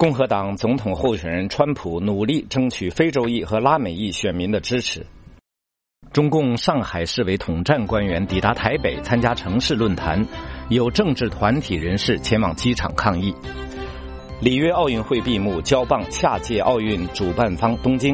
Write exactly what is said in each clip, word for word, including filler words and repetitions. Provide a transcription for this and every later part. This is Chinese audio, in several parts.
共和党总统候选人川普努力争取非洲裔和拉美裔选民的支持。中共上海市委统战官员抵达台北参加城市论坛，有政治团体人士前往机场抗议。里约奥运会闭幕，交棒下届奥运主办方东京。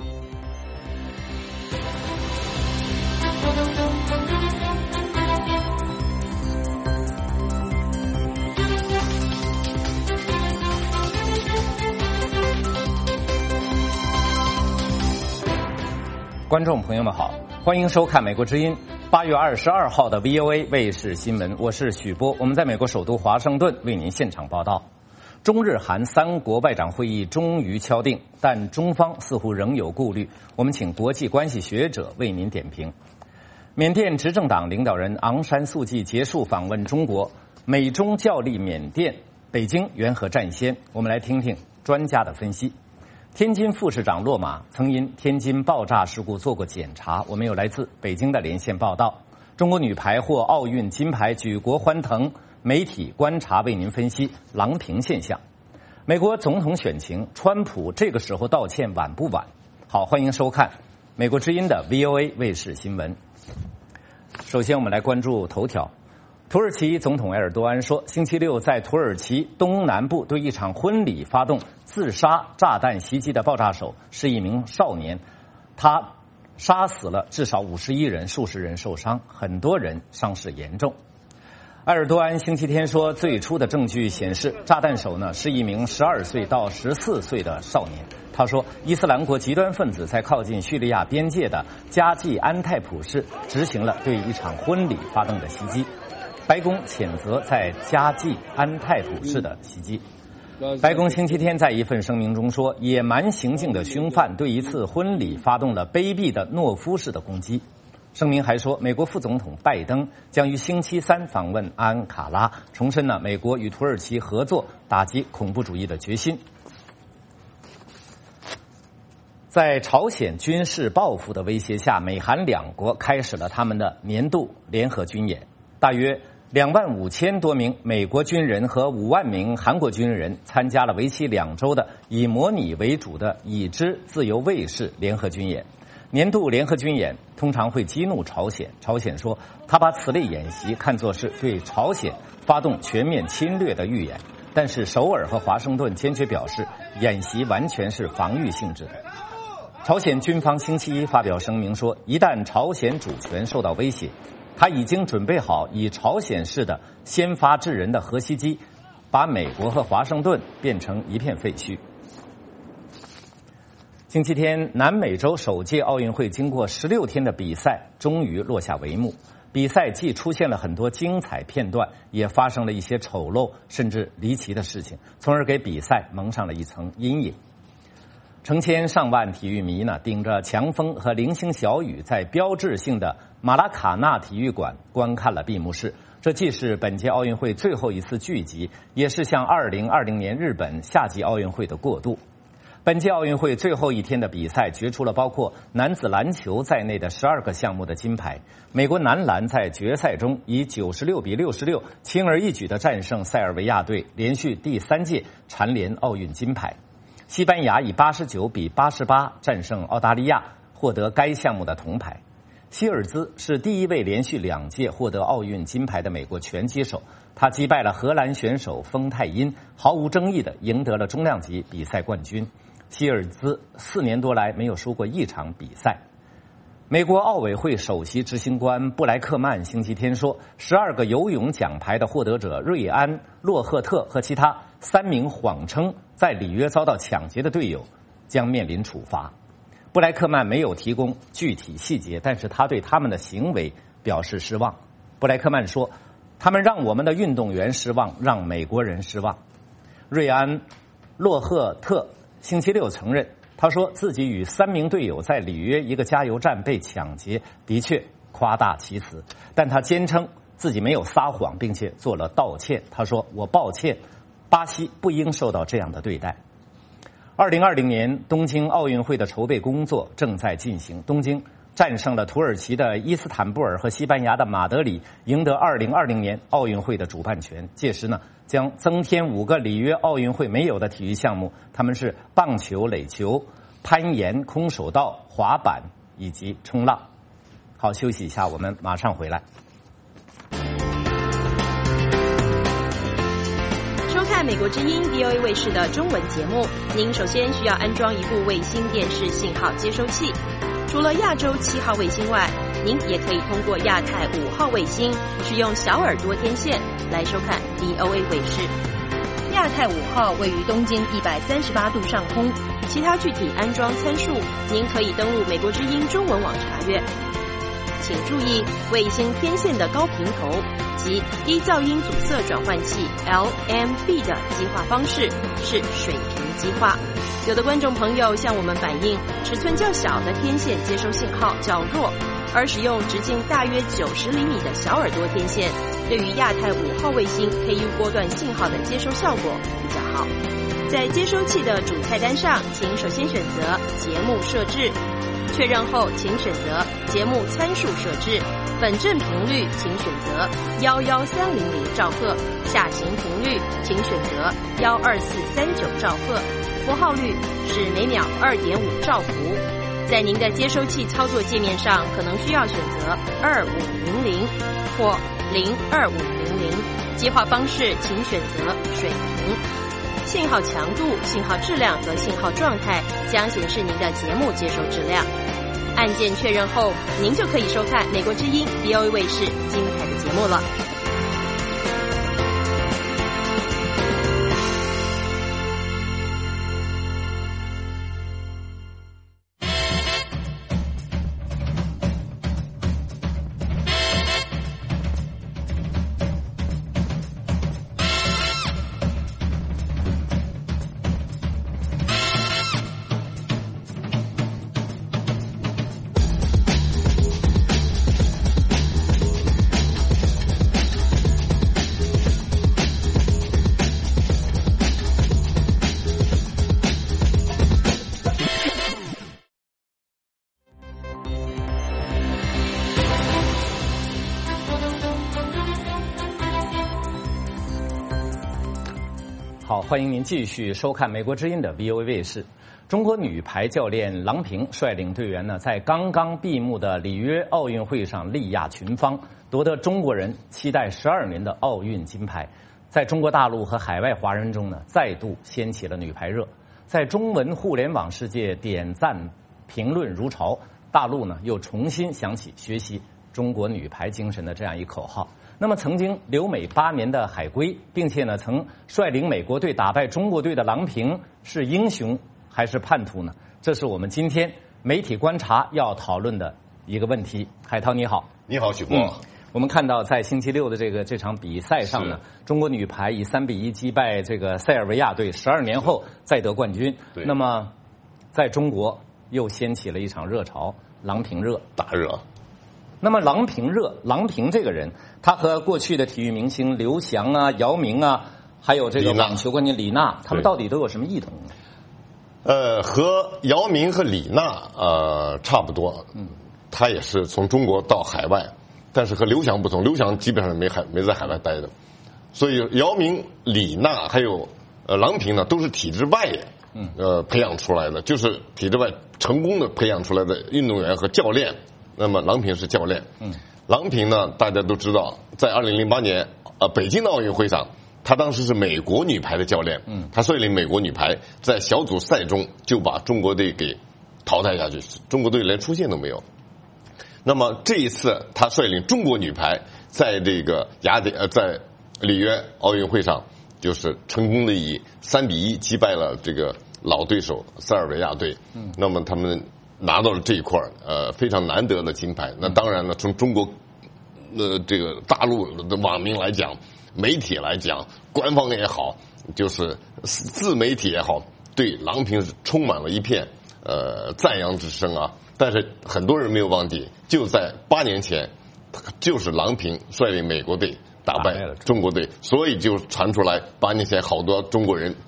观众朋友们好，欢迎收看《美国之音》八月二十二号的 V O A 卫视新闻，我是许波，我们在美国首都华盛顿为您现场报道。中日韩三国外长会议终于敲定，但中方似乎仍有顾虑，我们请国际关系学者为您点评。缅甸执政党领导人昂山素季结束访问中国，美中较力缅甸，北京缘何占先？我们来听听专家的分析。天津副市长落马，曾因天津爆炸事故做过检查。我们有来自北京的连线报道。中国女排获奥运金牌，举国欢腾。媒体观察为您分析郎平现象。美国总统选情，川普这个时候道歉晚不晚？好，欢迎收看美国之音的 V O A 卫视新闻。首先，我们来关注头条。土耳其总统埃尔多安说，星期六在土耳其东南部对一场婚礼发动自杀炸弹袭击的爆炸手是一名少年，他杀死了至少五十一人，数十人受伤，很多人伤势严重。埃尔多安星期天说，最初的证据显示，炸弹手呢是一名十二岁到十四岁的少年。他说，伊斯兰国极端分子在靠近叙利亚边界的加济安泰普市执行了对一场婚礼发动的袭击。白宫谴责在加济安泰普市的袭击。白宫星期天在一份声明中说，野蛮行径的凶犯对一次婚礼发动了卑鄙的懦夫式的攻击。声明还说，美国副总统拜登将于星期三访问安卡拉，重申了美国与土耳其合作打击恐怖主义的决心。在朝鲜军事报复的威胁下，美韩两国开始了他们的年度联合军演。大约两万五千多名美国军人和五万名韩国军人参加了为期两周的以模拟为主的已知自由卫士联合军演。年度联合军演通常会激怒朝鲜，朝鲜说他把此类演习看作是对朝鲜发动全面侵略的预演，但是首尔和华盛顿坚决表示，演习完全是防御性质的。朝鲜军方星期一发表声明说，一旦朝鲜主权受到威胁，他已经准备好以朝鲜式的先发制人的核袭击，把美国和华盛顿变成一片废墟。星期天，南美洲首届奥运会经过十六天的比赛，终于落下帷幕。比赛既出现了很多精彩片段，也发生了一些丑陋甚至离奇的事情，从而给比赛蒙上了一层阴影。成千上万体育迷呢，顶着强风和零星小雨，在标志性的马拉卡纳体育馆观看了闭幕式。这既是本届奥运会最后一次聚集，也是向二零二零年日本夏季奥运会的过渡。本届奥运会最后一天的比赛决出了包括男子篮球在内的十二个项目的金牌。美国男篮在决赛中以九十六比六十六轻而易举地战胜塞尔维亚队，连续第三届蝉联奥运金牌。西班牙以八十九比八十八战胜澳大利亚，获得该项目的铜牌。希尔兹是第一位连续两届获得奥运金牌的美国拳击手，他击败了荷兰选手丰泰因，毫无争议地赢得了中量级比赛冠军。希尔兹四年多来没有输过一场比赛。美国奥委会首席执行官布莱克曼星期天说，十二个游泳奖牌的获得者瑞安、洛赫特和其他三名谎称在里约遭到抢劫的队友将面临处罚。布莱克曼没有提供具体细节，但是他对他们的行为表示失望。布莱克曼说，他们让我们的运动员失望，让美国人失望。瑞安、洛赫特星期六承认，他说自己与三名队友在里约一个加油站被抢劫，的确夸大其词，但他坚称自己没有撒谎，并且做了道歉。他说，我抱歉，巴西不应受到这样的对待。二零二零年东京奥运会的筹备工作正在进行，东京战胜了土耳其的伊斯坦布尔和西班牙的马德里，赢得二零二零年奥运会的主办权。届时呢，将增添五个里约奥运会没有的体育项目，他们是棒球、垒球、攀岩、空手道、滑板以及冲浪。好，休息一下，我们马上回来。 收看美国之音 V O A 卫视的中文节目，您首先需要安装一部卫星电视信号接收器。除了亚洲七号卫星外，您也可以通过亚太五号卫星使用小耳朵天线来收看 V O A 卫视。亚太五号位于东经一百三十八度上空，其他具体安装参数您可以登录美国之音中文网查阅。请注意，卫星天线的高频头及低噪音阻塞转换器 L M B 的基化方式是水平基化。有的观众朋友向我们反映，尺寸较小的天线接收信号较弱，而使用直径大约九十厘米的小耳朵天线，对于亚太五号卫星 K U 波段信号的接收效果比较好。在接收器的主菜单上，请首先选择节目设置，确认后请选择节目参数设置，本振频率请选择一一三零零兆赫，下行频率请选择一二四三九兆赫，符号率是每秒 二点五兆伏。在您的接收器操作界面上，可能需要选择二五零零或零二五零零，接话方式请选择水平。信号强度、信号质量和信号状态将显示您的节目接收质量。按键确认后，您就可以收看美国之音 V O A 卫视精彩的节目了。 好，欢迎您继续收看美国之音的 V O A 卫视。中国女排教练郎平率领队员呢，在刚刚闭幕的里约奥运会上力压群芳，夺得中国人期待十二年的奥运金牌。在中国大陆和海外华人中呢，再度掀起了女排热。在中文互联网世界点赞评论如潮，大陆呢又重新想起学习中国女排精神的这样一口号。那么曾经留美八年的海归，并且呢曾率领美国队打败中国队的郎平，是英雄还是叛徒呢？这是我们今天媒体观察要讨论的一个问题。海涛你好。 你好，许波、嗯。 我们看到在星期六的这个这场比赛上呢，中国女排以三比一击败这个塞尔维亚队，十二年后再得冠军。那么在中国又掀起了一场热潮，郎平热， 大热。 那么郎平热，郎平这个人，他和过去的体育明星刘翔啊、姚明啊，还有这个网球冠军李娜，他们到底都有什么异同呢？ 呃，和姚明和李娜呃差不多，嗯，他也是从中国到海外，但是和刘翔不同，刘翔基本上没海没在海外待的，所以姚明、李娜还有呃郎平呢，都是体制外嗯呃培养出来的，就是体制外成功的培养出来的运动员和教练。那么郎平是教练，嗯，郎平呢，大家都知道，在二零零八年呃北京的奥运会上，他当时是美国女排的教练，嗯，他率领美国女排在小组赛中就把中国队给淘汰下去，中国队连出线都没有。那么这一次，他率领中国女排在这个雅典呃在里约奥运会上，就是成功的以三比一击败了这个老对手塞尔维亚队，嗯，那么他们拿到了这一块呃非常难得的金牌。那当然了，从中国呃这个大陆的网民来讲，媒体来讲，官方也好，就是自媒体也好，对郎平是充满了一片呃赞扬之声啊。但是很多人没有忘记，就在八年前，就是郎平率领美国队打败中国队，所以就传出来八年前好多中国人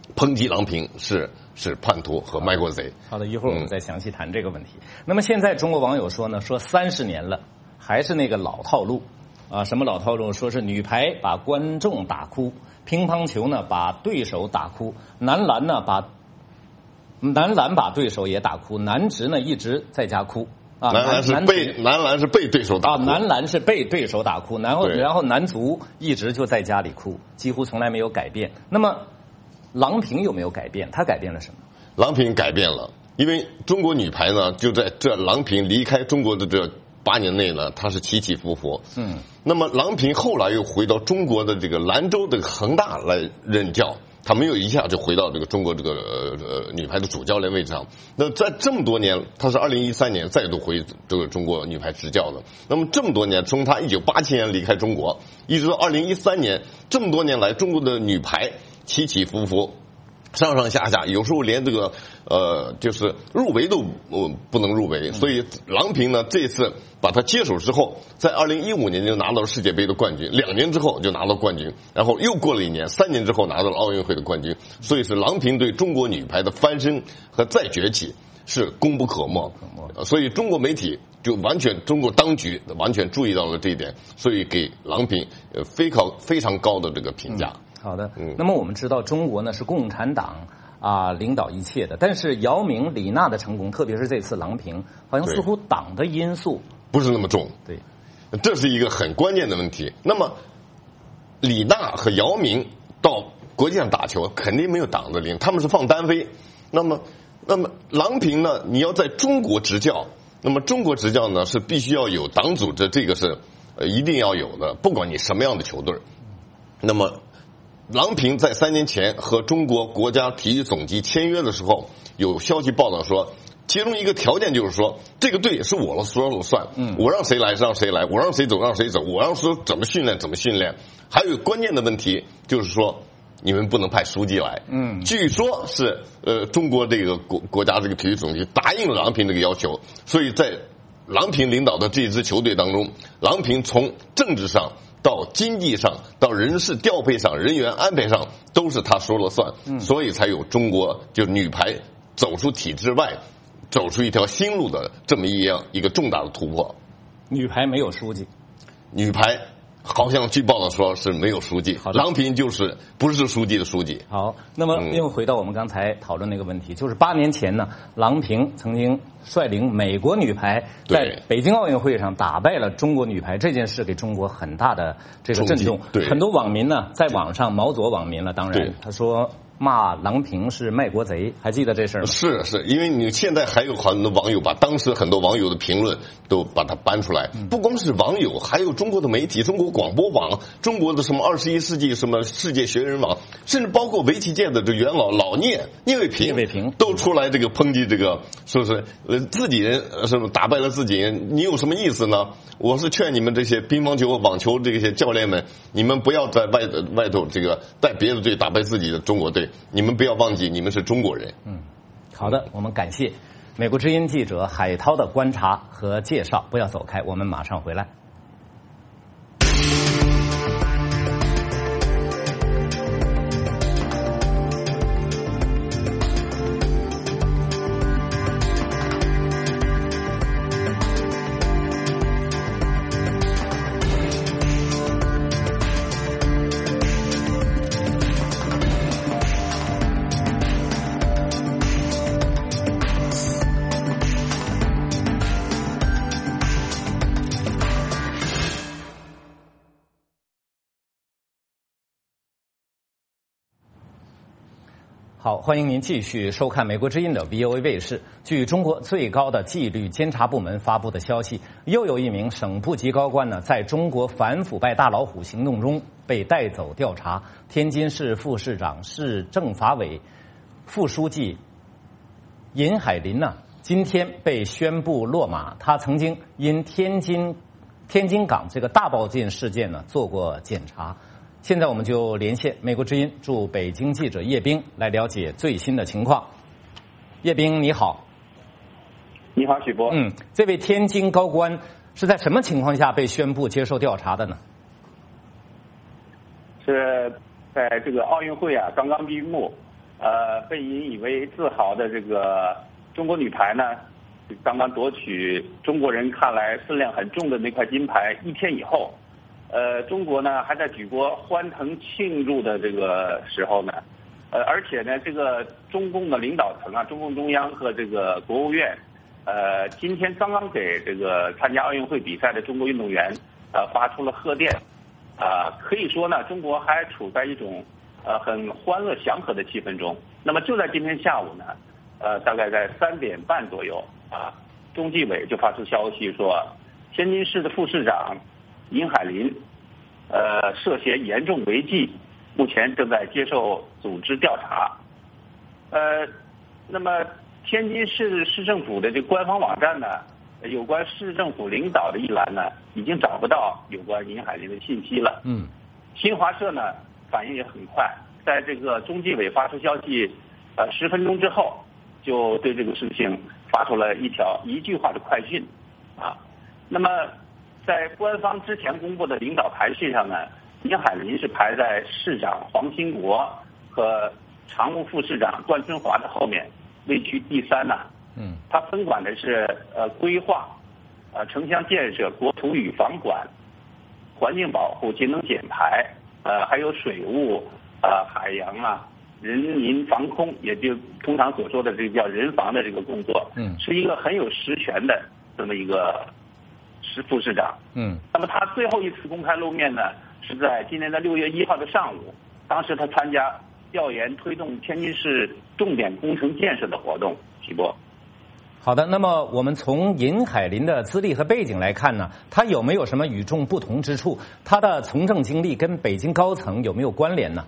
抨击郎平是是叛徒和卖国贼。 好的，一会儿我们再详细谈这个问题。嗯、那么现在中国网友说呢，说三十年了，还是那个老套路啊，什么老套路？说是女排把观众打哭，乒乓球呢把对手打哭，男篮呢把男篮把对手也打哭，男职呢一直在家哭。啊， 男篮是被男篮是被对手打哭啊，男篮是被对手打哭，然后然后男足一直就在家里哭，几乎从来没有改变。那么郎平有没有改变？他改变了什么？ 郎平改变了，因为中国女排呢，就在这郎平离开中国的这八年内呢，她是起起伏伏。嗯，那么郎平后来又回到中国的这个兰州的恒大来任教。他没有一下就回到这个中国这个呃女排的主教练位置上。那在这么多年，他是二零一三年再度回这个中国女排执教的。那么这么多年，从他一九八七年离开中国，一直到二零一三年，这么多年来，中国的女排起起伏伏，上上下下，有时候连这个呃就是入围都呃不能入围。所以郎平呢，这次把他接手之后，在二零一五年就拿到了世界杯的冠军，两年之后就拿到冠军，然后又过了一年，三年之后拿到了奥运会的冠军。所以是郎平对中国女排的翻身和再崛起是功不可没。所以中国媒体就完全，中国当局完全注意到了这一点，所以给郎平呃非常非常高的这个评价。 嗯好的，嗯，那么我们知道中国呢是共产党啊领导一切的，但是姚明、李娜的成功，特别是这次郎平，好像似乎党的因素不是那么重。 对， 这是一个很关键的问题。那么李娜和姚明到国际上打球，肯定没有党的领，他们是放单飞。那么，那么郎平呢？你要在中国执教，那么中国执教呢是必须要有党组织，这个是呃一定要有的，不管你什么样的球队。那么郎平在三年前和中国国家体育总局签约的时候，有消息报道说，其中一个条件就是说，这个队是我说了算，嗯，我让谁来让谁来，我让谁走让谁走，我让说怎么训练怎么训练。还有关键的问题就是说，你们不能派书记来，嗯，据说是呃中国这个国国家这个体育总局答应了郎平这个要求，所以在郎平领导的这支球队当中，郎平从政治上到经济上到人事调配上人员安排上都是他说了算，嗯，所以才有中国就女排走出体制外，走出一条新路的这么一样一个重大的突破。 女排没有书记， 女排好像据报道说是没有书记，郎平就是不是书记的书记。 好，那么又回到我们刚才讨论那个问题，就是八年前呢，郎平曾经率领美国女排在北京奥运会上打败了中国女排，这件事给中国很大的这个震动。很多网民呢在网上，毛左网民了，当然他说骂郎平是卖国贼，还记得这事儿吗？ 是是，因为你现在还有很多网友把当时很多网友的评论都把它搬出来，嗯、不光是网友，还有中国的媒体、中国广播网、中国的什么二十一世纪什么世界学人网，甚至包括围棋界的这元老老聂聂卫平，聂卫平都出来这个抨击这个，说是呃自己人什么打败了自己人，你有什么意思呢？我是劝你们这些乒乓球、网球这些教练们，你们不要在外外头这个带别的队打败自己的中国队。你们不要忘记，你们是中国人。 嗯，好的，我们感谢美国之音记者海涛的观察和介绍。不要走开，我们马上回来。好，欢迎您继续收看美国之音的 V O A 卫视。据中国最高的纪律监察部门发布的消息，又有一名省部级高官呢，在中国反腐败大老虎行动中被带走调查。天津市副市长、市政法委副书记尹海林呢，今天被宣布落马。他曾经因天津天津港这个大爆进事件呢做过检查。现在我们就连线美国之音驻北京记者叶冰来了解最新的情况。叶冰，你好。 你好，许波。 嗯，这位天津高官是在什么情况下被宣布接受调查的呢？ 是在这个奥运会啊刚刚闭幕， 呃，被引以为自豪的这个中国女排呢，刚刚夺取中国人看来分量很重的那块金牌一天以后，呃，中国呢还在举国欢腾庆祝的这个时候呢，呃，而且呢，这个中共的领导层啊，中共中央和这个国务院，呃，今天刚刚给这个参加奥运会比赛的中国运动员，呃，发出了贺电，啊、呃，可以说呢，中国还处在一种呃很欢乐祥和的气氛中。那么就在今天下午呢，呃，大概在三点半左右啊，中纪委就发出消息说，天津市的副市长尹海林，呃，涉嫌严重违纪，目前正在接受组织调查。呃，那么天津市市政府的这个官方网站呢，有关市政府领导的一栏呢，已经找不到有关尹海林的信息了。 嗯， 新华社呢反应也很快，在这个中纪委发出消息，呃，十分钟之后，就对这个事情发出了一条一句话的快讯，啊，那么在官方之前公布的领导排序上呢，尹海林是排在市长黄兴国和常务副市长段春华的后面，位居第三呢。 嗯， 他分管的是呃规划、呃城乡建设、国土与房管、环境保护、节能减排，呃还有水务、呃海洋啊、人民防空，也就通常所说的这个叫人防的这个工作， 嗯， 是一个很有实权的这么一个市副市长。 嗯， 那么他最后一次公开露面呢，是在今年的六月一号的上午，当时他参加调研推动天津市重点工程建设的活动。徐波。 好的，那么我们从尹海林的资历和背景来看呢，他有没有什么与众不同之处？他的从政经历跟北京高层有没有关联呢？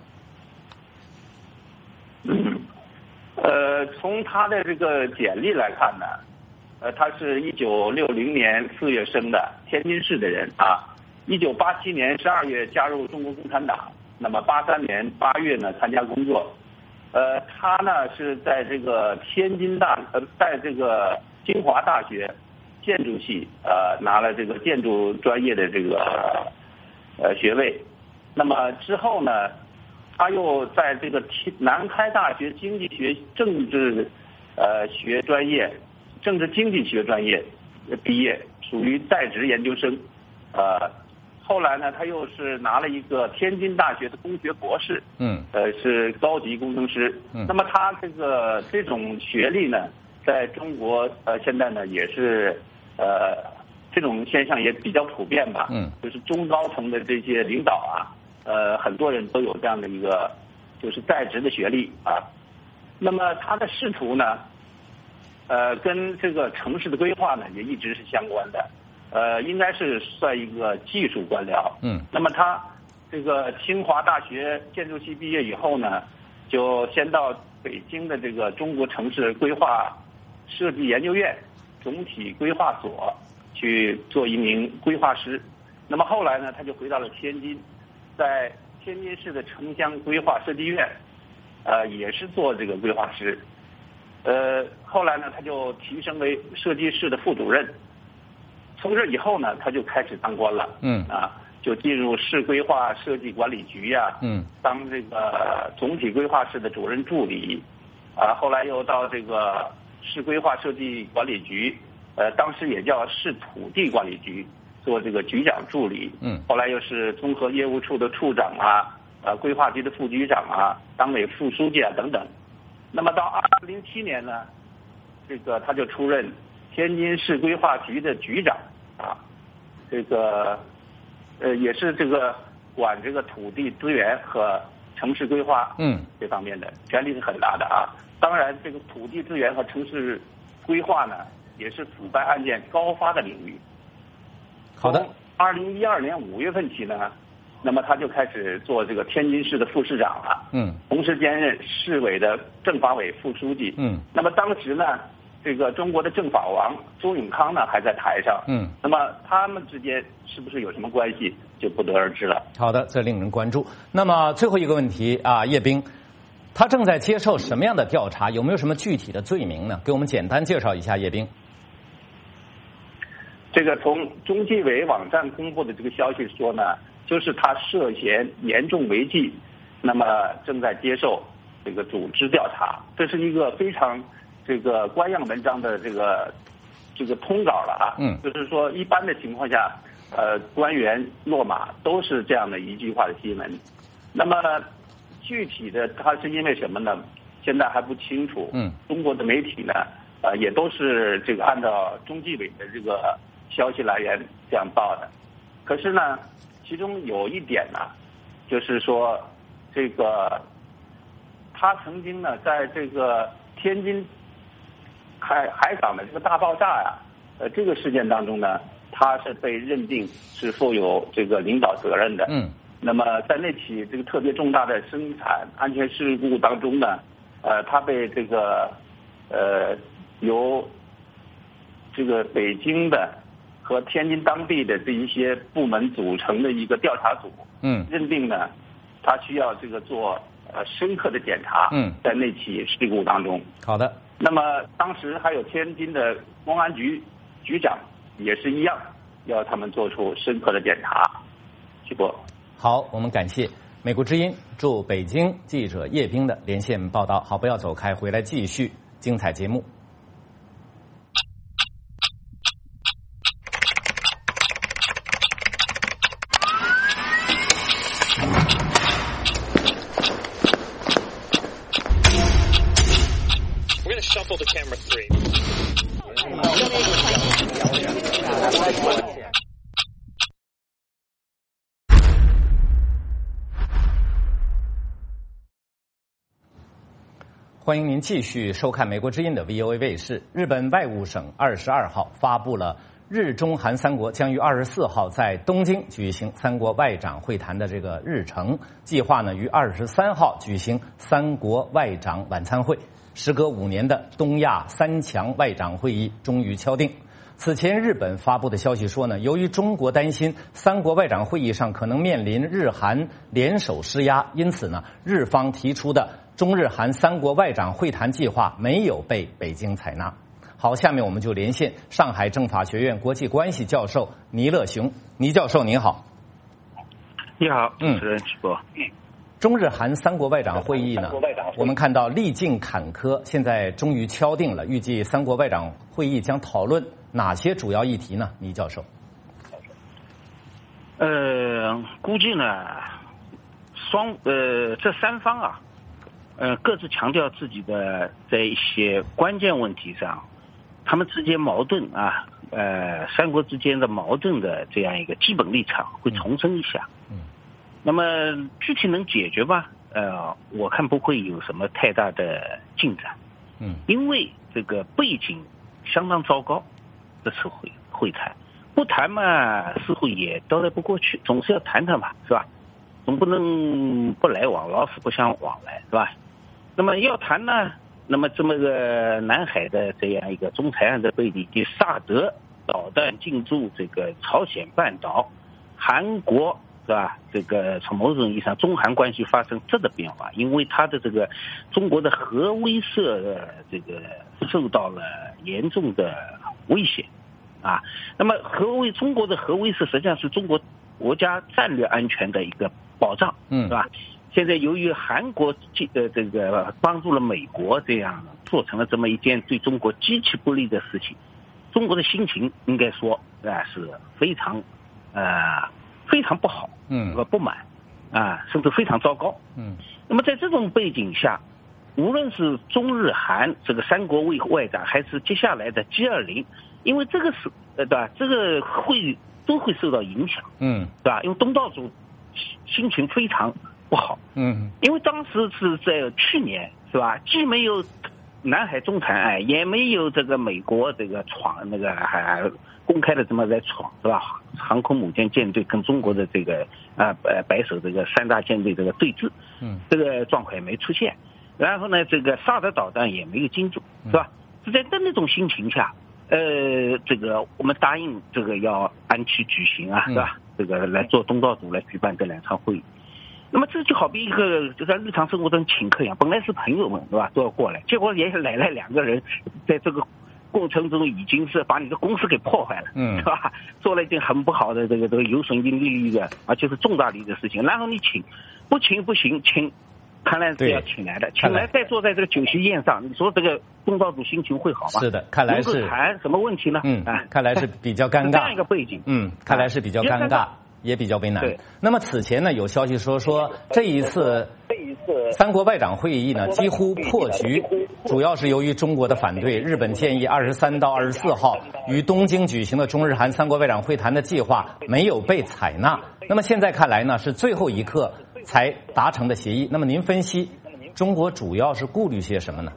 嗯，呃，从他的这个简历来看呢，呃，他是一九六零年四月生的，天津市的人啊。一九八七年十二月加入中国共产党，那么八三年八月呢参加工作。呃，他呢是在这个天津大呃，在这个清华大学建筑系呃拿了这个建筑专业的这个呃学位。那么之后呢，他又在这个南开大学经济学政治呃学专业、政治经济学专业毕业，属于在职研究生。呃，后来呢，他又是拿了一个天津大学的工学博士， 嗯， 呃，是高级工程师。 嗯， 那么他这个这种学历呢，在中国呃现在呢也是呃这种现象也比较普遍吧。 嗯， 就是中高层的这些领导啊，呃，很多人都有这样的一个就是在职的学历啊。那么他的仕途呢，呃，跟这个城市的规划呢也一直是相关的。呃，应该是算一个技术官僚。 嗯， 那么他这个清华大学建筑系毕业以后呢，就先到北京的这个中国城市规划设计研究院总体规划所去做一名规划师。那么后来呢，他就回到了天津，在天津市的城乡规划设计院，呃，也是做这个规划师。呃，后来呢，他就提升为设计室的副主任。从这以后呢，他就开始当官了。 嗯啊，就进入市规划设计管理局呀、啊。 嗯， 当这个总体规划室的主任助理，啊，后来又到这个市规划设计管理局，呃，当时也叫市土地管理局，做这个局长助理。 嗯， 后来又是综合业务处的处长啊，呃，规划局的副局长啊，党委副书记啊等等。那么到二零零七年呢，这个他就出任天津市规划局的局长啊，这个呃也是这个管这个土地资源和城市规划嗯这方面的权力是很大的啊。当然，这个土地资源和城市规划呢，也是腐败案件高发的领域。 好的。 二零一二年五月份起呢，那么他就开始做这个天津市的副市长了。 嗯。 同时兼任市委的政法委副书记。 嗯。 那么当时呢，这个中国的政法王周永康呢还在台上。 嗯。 那么他们之间是不是有什么关系，就不得而知了。 好的，这令人关注。那么最后一个问题啊，叶斌，他正在接受什么样的调查？有没有什么具体的罪名呢？给我们简单介绍一下，叶斌。 这个从中纪委网站公布的这个消息说呢，就是他涉嫌严重违纪，那么正在接受这个组织调查，这是一个非常这个官样文章的这个这个通稿了啊。 嗯， 就是说一般的情况下，呃，官员落马都是这样的一句话的新闻。那么具体的他是因为什么呢？现在还不清楚。 嗯，中国的媒体呢，呃，也都是这个按照中纪委的这个消息来源这样报的。可是呢，其中有一点呢，就是说这个他曾经呢，在这个天津海海港的这个大爆炸呀，呃，这个事件当中呢，他是被认定是负有这个领导责任的。 嗯。 那么在那起这个特别重大的生产安全事故当中呢，呃，他被这个呃由这个北京的和天津当地的这一些部门组成的一个调查组， 嗯， 认定呢，他需要这个做呃深刻的检查。 嗯， 在那起事故当中。 好的。 那么当时还有天津的公安局局长也是一样，要他们做出深刻的检查。徐波。 好，我们感谢美国之音驻北京记者叶冰的连线报道。好，不要走开，回来继续精彩节目。 We're gonna shuffle the camera three. 欢迎您继续收看美国之音的 V O A 卫视。日本外务省二十二号发布了日中韩三国将于二十四号在东京举行三国外长会谈的这个日程，计划呢于二十三号举行三国外长晚餐会。时隔五年的东亚三强外长会议终于敲定。此前日本发布的消息说呢，由于中国担心三国外长会议上可能面临日韩联手施压，因此呢，日方提出的中日韩三国外长会谈计划没有被北京采纳。好，下面我们就连线上海政法学院国际关系教授倪乐雄。倪教授您好。 你好，主持人直播。 嗯，中日韩三国外长会议呢，我们看到历尽坎坷，现在终于敲定了，预计三国外长会议将讨论哪些主要议题呢？倪教授。 呃，估计呢，双呃这三方啊，呃各自强调自己的在一些关键问题上，他们之间矛盾啊，呃三国之间的矛盾的这样一个基本立场会重申一下。嗯。那么具体能解决吗？呃，我看不会有什么太大的进展。嗯。因为这个背景相当糟糕。这次会会谈不谈嘛，似乎也兜来不过去，总是要谈谈吧，是吧？总不能不来往，老死不相往来，是吧？那么要谈呢，那么这么个南海的这样一个中台岸的背景，即萨德导弹进驻这个朝鲜半岛，韩国是吧？这个从某种意义上，中韩关系发生质的变化，因为它的这个中国的核威慑的这个受到了严重的威胁。啊，那么核威中国的核威慑实际上是中国国家战略安全的一个保障，嗯，是吧？现在由于韩国呃这个帮助了美国，这样做成了这么一件对中国极其不利的事情，中国的心情应该说啊是非常呃非常不好，嗯，和不满啊，甚至非常糟糕，嗯。那么在这种背景下，无论是中日韩这个三国外外长，还是接下来的 G 二十。因为这个是呃对吧？这个会都会受到影响，嗯，对吧？因为东道主心情非常不好，嗯，因为当时是在去年是吧？既没有南海中台岸，也没有这个美国这个闯那个还公开的这么在闯是吧？航空母舰舰队跟中国的这个啊呃白手这个三大舰队这个对峙，嗯，这个状况也没出现。然后呢，这个萨德导弹也没有进驻，是吧？是在那种心情下。呃，这个我们答应这个要按期举行啊，是吧？嗯、这个来做东道主来举办这两场会议。那么这就好比一个就在日常生活中请客一样，本来是朋友们，对吧？都要过来，结果也来了两个人，在这个过程中已经是把你的公司给破坏了，嗯，是吧？做了一件很不好的这个这个有损于利益的，而且是重大利益的事情。然后你请，不请不行，请看来是要请来的，请来再坐在这个酒席宴上，你说这个东道主心情会好吗？ 是的，看来是能够谈什么问题呢？ 嗯，啊、看来是比较尴尬。 这样一个背景， 嗯，看来是比较尴尬，也比较为难。那么此前呢，有消息说说这一次三国外长会议呢几乎破局，主要是由于中国的反对。日本建议二十三到二十四号于东京举行的中日韩三国外长会谈的计划没有被采纳。那么现在看来呢，是最后一刻才达成的协议。那么您分析，中国主要是顾虑些什么呢？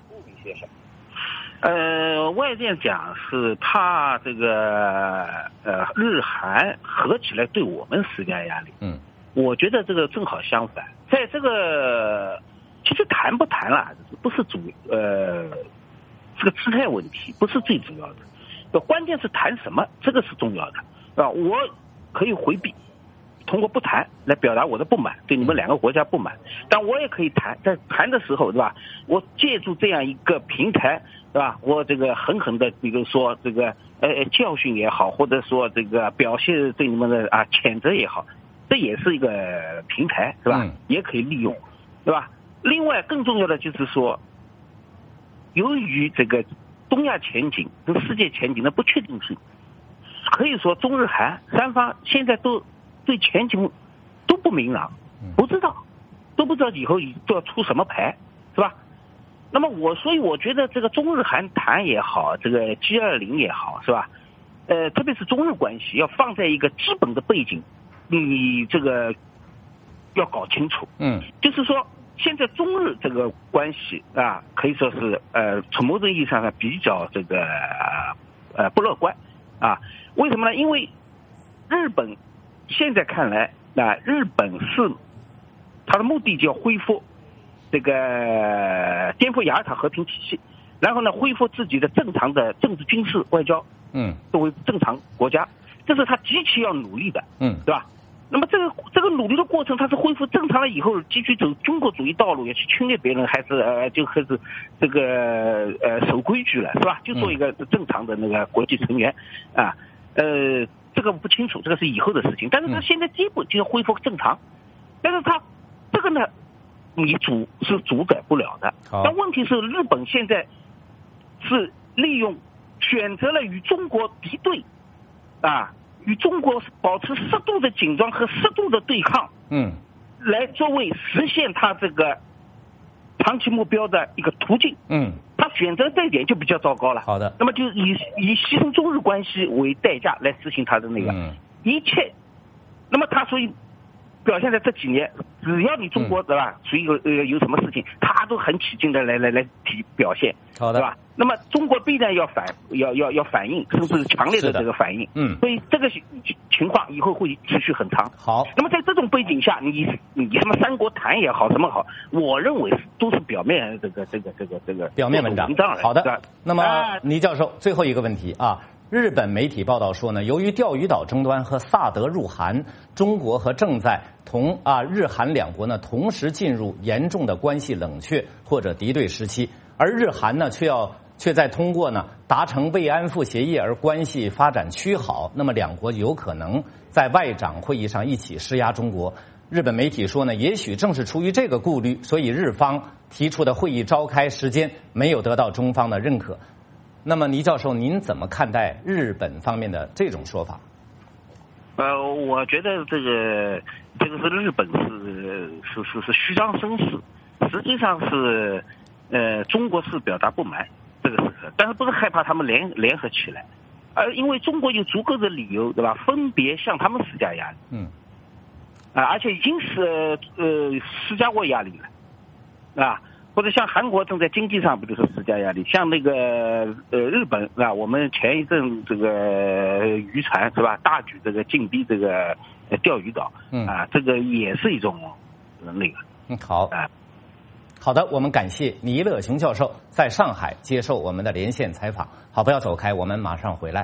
呃，外界讲是怕这个呃日韩合起来对我们施加压力。嗯，我觉得这个正好相反，在这个其实谈不谈了，不是主呃这个姿态问题，不是最主要的，关键是谈什么，这个是重要的啊。我可以回避，通过不谈来表达我的不满，对你们两个国家不满，但我也可以谈，在谈的时候，对吧？我借助这样一个平台，对吧？我这个狠狠的，比如说这个呃教训也好，或者说这个表现对你们的啊谴责也好，这也是一个平台，是吧？嗯、也可以利用，对吧？另外，更重要的就是说，由于这个东亚前景跟世界前景的不确定性，可以说中日韩三方现在都对前景都不明朗，不知道，都不知道以后都要出什么牌，是吧？那么我所以我觉得这个中日韩谈也好，这个 G 二十 也好，是吧？呃，特别是中日关系要放在一个基本的背景，你这个要搞清楚。嗯，就是说现在中日这个关系啊，可以说是呃从某种意义上呢比较这个呃不乐观啊。为什么呢？因为日本现在看来啊，日本是它的目的就要恢复这个颠覆雅尔塔和平体系，然后呢恢复自己的正常的政治军事外交，嗯，作为正常国家，这是他极其要努力的，嗯，对吧？那么这个这个努力的过程，它是恢复正常了以后，继续走中国主义道路，也去侵略别人，还是呃就开始这个呃守规矩了，是吧？就做一个正常的那个国际成员啊，呃，这个不清楚，这个是以后的事情。但是他现在基本就要恢复正常，但是他这个呢，你主是主宰不了的。但问题是，日本现在是利用选择了与中国敌对啊。与中国保持适度的紧张和适度的对抗，嗯，来作为实现他这个长期目标的一个途径，嗯，他选择这一点就比较糟糕了。 好的， 那么就以以牺牲中日关系为代价来实行他的那个、嗯、一切，那么他所以表现在这几年，只要你中国对吧，属于有呃有什么事情，他都很起劲的来来来提表现， 好的， 对吧？那么中国必然要反要要要反应，甚至强烈的这个反应，嗯，所以这个情况以后会持续很长。 好， 那么在这种背景下，你你什么三国谈也好，什么好，我认为都是表面这个这个这个这个表面文章。好的，那么倪教授最后一个问题啊。日本媒体报道说呢，由于钓鱼岛争端和萨德入韩，中国和正在同啊日韩两国呢同时进入严重的关系冷却或者敌对时期，而日韩呢却要却在通过呢达成慰安妇协议而关系发展趋好，那么两国有可能在外长会议上一起施压中国。日本媒体说呢，也许正是出于这个顾虑，所以日方提出的会议召开时间没有得到中方的认可。那么倪教授，您怎么看待日本方面的这种说法？ 呃，我觉得这个这个是日本是是是是虚张声势，实际上是呃中国是表达不满这个事实，但是不是害怕他们联联合起来，而因为中国有足够的理由，对吧？分别向他们施加压力，嗯，啊，而且已经是呃施加过压力了，啊。或者像韩国正在经济上不就是施加压力，像那个呃日本啊，我们前一阵这个渔船是吧，大举这个进逼这个钓鱼岛，嗯啊，这个也是一种那个。 嗯，好啊，好的，我们感谢倪乐雄教授在上海接受我们的连线采访。好，不要走开，我们马上回来。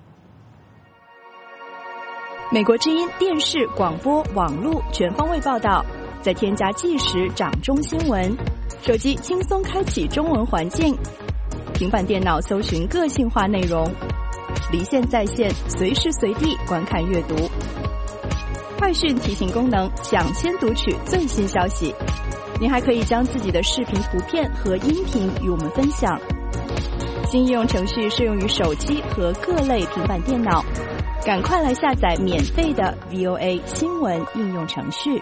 美国之音电视、广播、网络全方位报道，再添加即时掌中新闻。手机轻松开启中文环境，平板电脑搜寻个性化内容，离线在线，随时随地观看阅读。快讯提醒功能，抢先读取最新消息。 您还可以将自己的视频、图片和音频与我们分享。新应用程序适用于手机和各类平板电脑，赶快来下载免费的 V O A 新闻应用程序。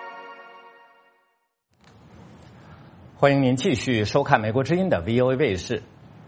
欢迎您继续收看美国之音的 V O A 卫视。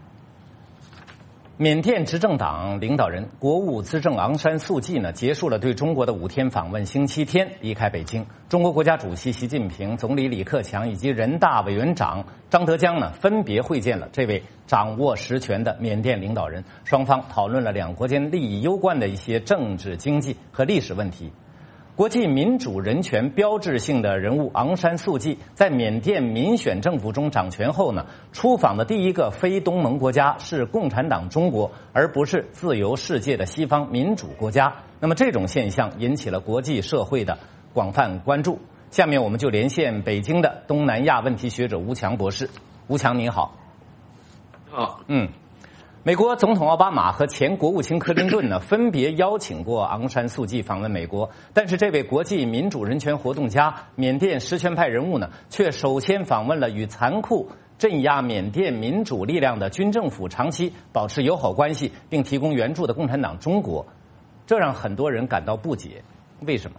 缅甸执政党领导人国务资政昂山素季呢，结束了对中国的五天访问，星期天离开北京。中国国家主席习近平、总理李克强以及人大委员长张德江呢，分别会见了这位掌握实权的缅甸领导人，双方讨论了两国间利益攸关的一些政治、经济和历史问题。国际民主人权标志性的人物昂山素季在缅甸民选政府中掌权后呢，出访的第一个非东盟国家是共产党中国，而不是自由世界的西方民主国家。那么这种现象引起了国际社会的广泛关注。下面我们就连线北京的东南亚问题学者吴强博士。吴强，你好。 好， 嗯。美国总统奥巴马和前国务卿克林顿呢，分别邀请过昂山素季访问美国，但是这位国际民主人权活动家、缅甸实权派人物呢，却首先访问了与残酷镇压缅甸民主力量的军政府长期保持友好关系并提供援助的共产党中国，这让很多人感到不解。为什么？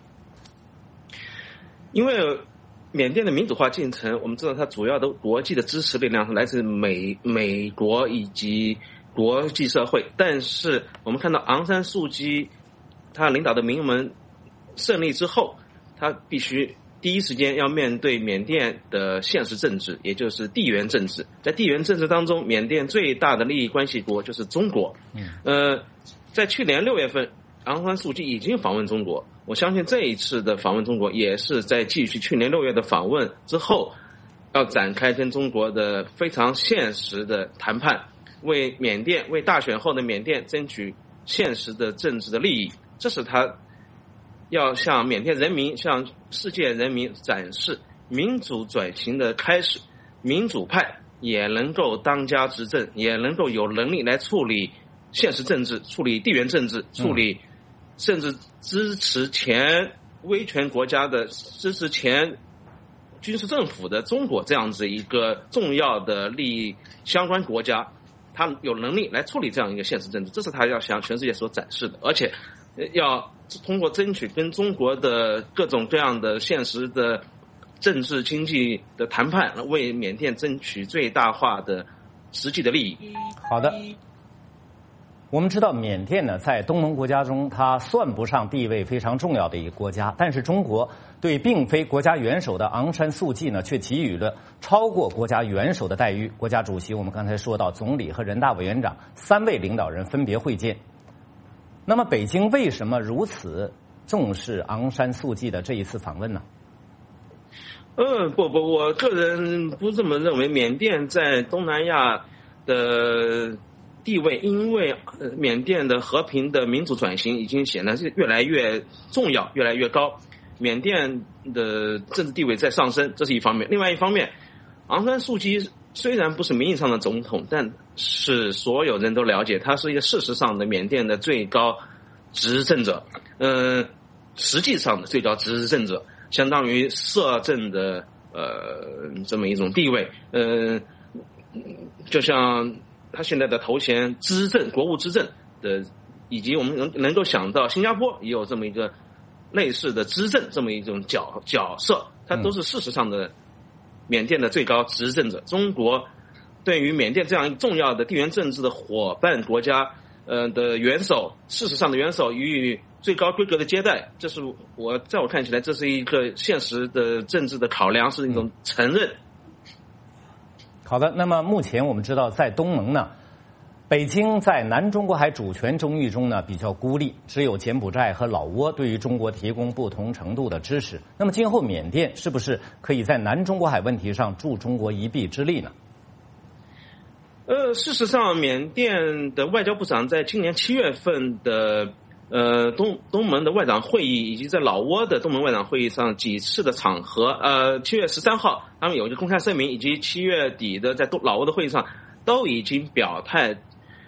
因为缅甸的民主化进程，我们知道它主要的国际的支持力量是来自美美国以及国际社会，但是我们看到昂山素季他领导的民盟胜利之后，他必须第一时间要面对缅甸的现实政治，也就是地缘政治。在地缘政治当中，缅甸最大的利益关系国就是中国。呃，在去年六月份，昂山素季已经访问中国，我相信这一次的访问中国也是在继续去年六月的访问之后，要展开跟中国的非常现实的谈判，为缅甸为大选后的缅甸争取现实的政治的利益。这是他要向缅甸人民、向世界人民展示民主转型的开始，民主派也能够当家执政，也能够有能力来处理现实政治、处理地缘政治、处理甚至支持前威权国家的、支持前军事政府的中国这样子一个重要的利益相关国家，他有能力来处理这样一个现实政治，这是他要向全世界所展示的。而且要通过争取跟中国的各种各样的现实的政治经济的谈判，为缅甸争取最大化的实际的利益。 好的，我们知道缅甸呢，在东盟国家中它算不上地位非常重要的一个国家，但是中国对并非国家元首的昂山素季呢，却给予了超过国家元首的待遇。国家主席我们刚才说到，总理和人大委员长三位领导人分别会见。那么北京为什么如此重视昂山素季的这一次访问呢？ 嗯，不不，我个人不这么认为。缅甸在东南亚的地位，因为缅甸的和平的民主转型已经显然是越来越重要，越来越高。缅甸的政治地位在上升，这是一方面。另外一方面，昂山素季虽然不是名义上的总统，但是所有人都了解，他是一个事实上的缅甸的最高执政者，呃，实际上的最高执政者，相当于摄政的呃这么一种地位，呃，就像他现在的头衔资政、国务资政的，以及我们能能够想到新加坡也有这么一个类似的资政这么一种角角色，他都是事实上的缅甸的最高执政者。中国对于缅甸这样一个重要的地缘政治的伙伴国家，呃的元首，事实上的元首予以最高规格的接待，这是我在我看起来，这是一个现实的政治的考量，是一种承认。 好的，那么目前我们知道，在东盟呢，北京在南中国海主权争议中呢比较孤立，只有柬埔寨和老挝对于中国提供不同程度的支持。那么今后缅甸是不是可以在南中国海问题上助中国一臂之力呢？ 呃，事实上，缅甸的外交部长在今年七月份的呃东东盟的外长会议，以及在老挝的东盟外长会议上几次的场合，呃，七月十三号他们有一个公开声明，以及七月底的在东老挝的会议上，都已经表态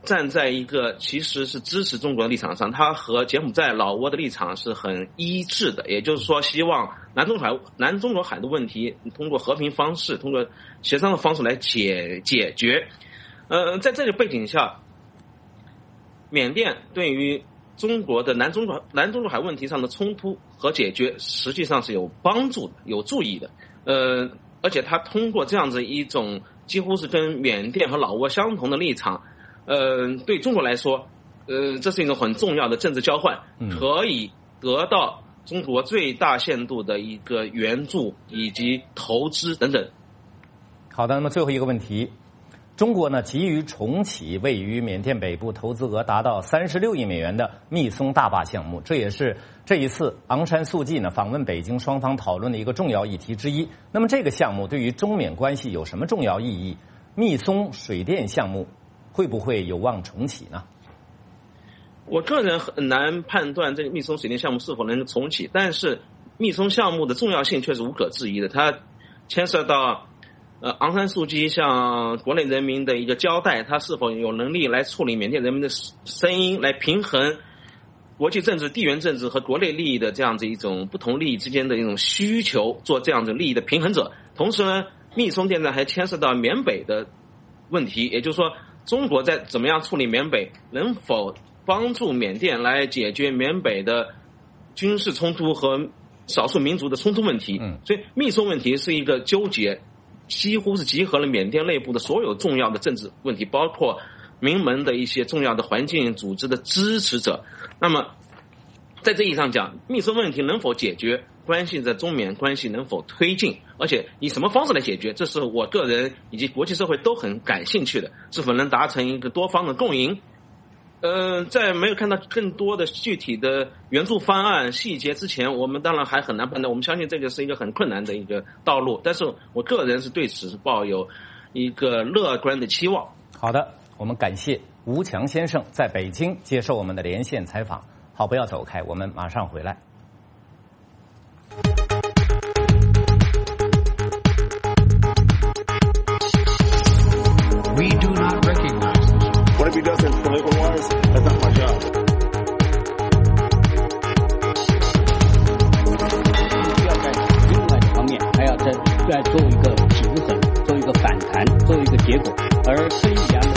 站在一个其实是支持中国的立场上，他和柬埔寨、老挝的立场是很一致的，也就是说，希望南中海南中国海的问题通过和平方式、通过协商的方式来解解决。呃，在这个背景下，缅甸对于中国的南中国南中国海问题上的冲突和解决，实际上是有帮助的、有助益的。呃，而且他通过这样子一种几乎是跟缅甸和老挝相同的立场，呃，对中国来说，呃，这是一种很重要的政治交换，可以得到中国最大限度的一个援助以及投资等等。 好的，那么最后一个问题。中国呢急于重启位于缅甸北部、投资额达到三十六亿美元的密松大坝项目，这也是这一次昂山素季呢访问北京双方讨论的一个重要议题之一。那么这个项目对于中缅关系有什么重要意义？密松水电项目会不会有望重启呢？ 我个人很难判断这个密松水电项目是否能重启，但是密松项目的重要性却是无可置疑的，它牵涉到呃，昂山素季向国内人民的一个交代，他是否有能力来处理缅甸人民的声音，来平衡国际政治、地缘政治和国内利益的这样子一种不同利益之间的一种需求，做这样子利益的平衡者。同时呢，密松电站还牵涉到缅北的问题，也就是说，中国在怎么样处理缅北，能否帮助缅甸来解决缅北的军事冲突和少数民族的冲突问题。 嗯， 所以密松问题是一个纠结。几乎是集合了缅甸内部的所有重要的政治问题，包括民盟的一些重要的环境组织的支持者。那么在这意义上讲，密松问题能否解决，关系着中缅关系能否推进，而且以什么方式来解决，这是我个人以及国际社会都很感兴趣的。是否能达成一个多方的共赢，呃，在没有看到更多的具体的援助方案细节之前，我们当然还很难判断。我们相信这个是一个很困难的一个道路，但是我个人是对此是抱有一个乐观的期望。 好的，我们感谢吴强先生在北京接受我们的连线采访。好，不要走开，我们马上回来。 We do not recognize What if he doesn't political wise? That's not my job. 需要在另外的方面还要在再做一个平衡，做一个反弹，做一个结果。而孙宇阳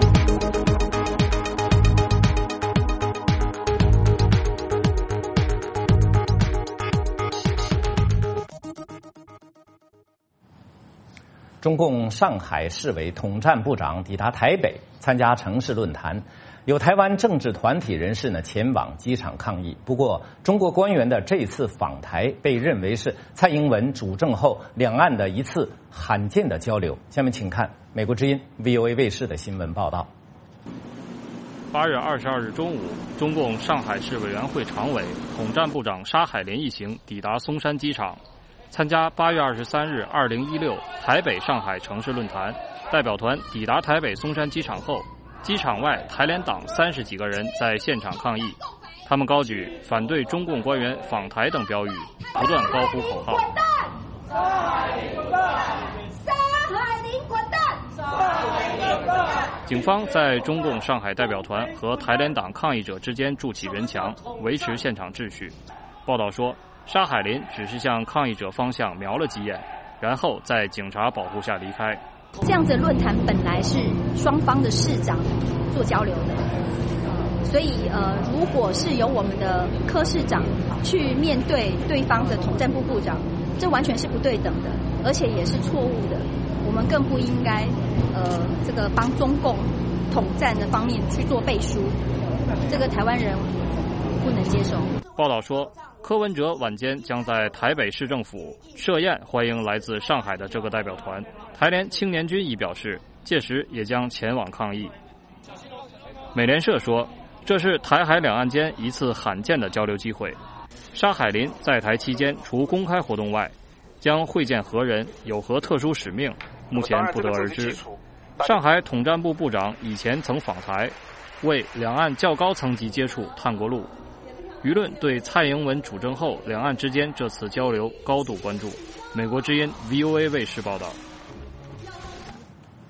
中共上海市委统战部长抵达台北参加城市论坛，有台湾政治团体人士呢前往机场抗议。不过，中国官员的这次访台被认为是蔡英文主政后两岸的一次罕见的交流。下面请看美国之音 V O A 卫视的新闻报道。 八月二十二日中午，中共上海市委员会常委、统战部长沙海廉一行抵达松山机场。参加八月二十三日二零一六台北上海城市论坛，代表团抵达台北松山机场后，机场外台联党三十几个人在现场抗议，他们高举反对中共官员访台等标语，不断高呼口号。沙海林滚蛋！沙海林滚蛋！沙海林滚蛋！警方在中共上海代表团和台联党抗议者之间筑起人墙，维持现场秩序。报道说，沙海林只是向抗议者方向瞄了几眼，然后在警察保护下离开。 这样子的论坛本来是双方的市长做交流的，所以呃，如果是由我们的柯市长去面对对方的统战部部长，这完全是不对等的，而且也是错误的。我们更不应该呃这个帮中共统战的方面去做背书，这个台湾人不能接受。 报道说，柯文哲晚间将在台北市政府设宴欢迎来自上海的这个代表团。台联青年军亦表示，届时也将前往抗议。美联社说，这是台海两岸间一次罕见的交流机会。沙海林在台期间，除公开活动外，将会见何人，有何特殊使命，目前不得而知。上海统战部部长以前曾访台，为两岸较高层级接触探过路。舆论对蔡英文主政后两岸之间这次交流高度关注。美国之音 V O A 卫视报道。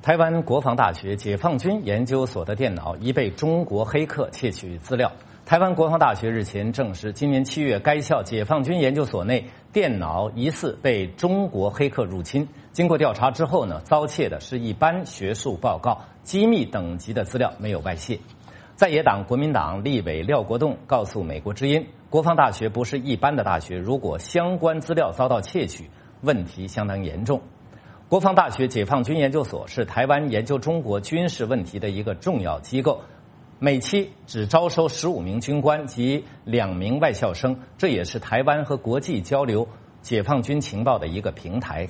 台湾国防大学解放军研究所的电脑已被中国黑客窃取资料。台湾国防大学日前证实，今年七月该校解放军研究所内电脑疑似被中国黑客入侵。经过调查之后呢，遭窃的是一般学术报告，机密等级的资料没有外泄。在野党国民党立委廖国栋告诉美国之音，国防大学不是一般的大学，如果相关资料遭到窃取，问题相当严重。国防大学解放军研究所是台湾研究中国军事问题的一个重要机构，每期只招收十五名军官及两名外校生，这也是台湾和国际交流解放军情报的一个平台。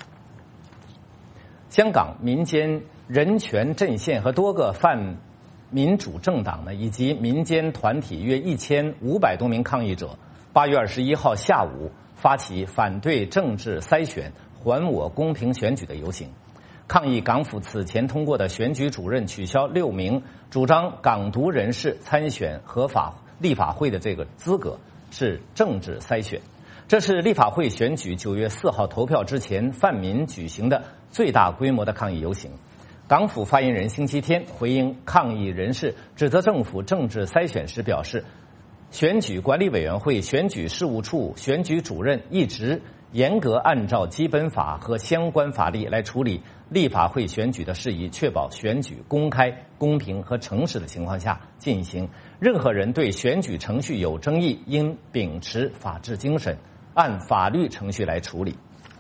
香港民间人权阵线和多个泛民主政党呢，以及民间团体约一千五百多名抗议者，八月二十一号下午发起反对政治筛选、还我公平选举的游行，抗议港府此前通过的选举主任取消六名主张港独人士参选合法立法会的这个资格，是政治筛选。这是立法会选举九月四号投票之前泛民举行的最大规模的抗议游行。港府发言人星期天回应抗议人士指责政府政治筛选时表示，选举管理委员会选举事务处选举主任一直严格按照基本法和相关法律来处理立法会选举的事宜，确保选举公开、公平和诚实的情况下进行。任何人对选举程序有争议，应秉持法治精神，按法律程序来处理。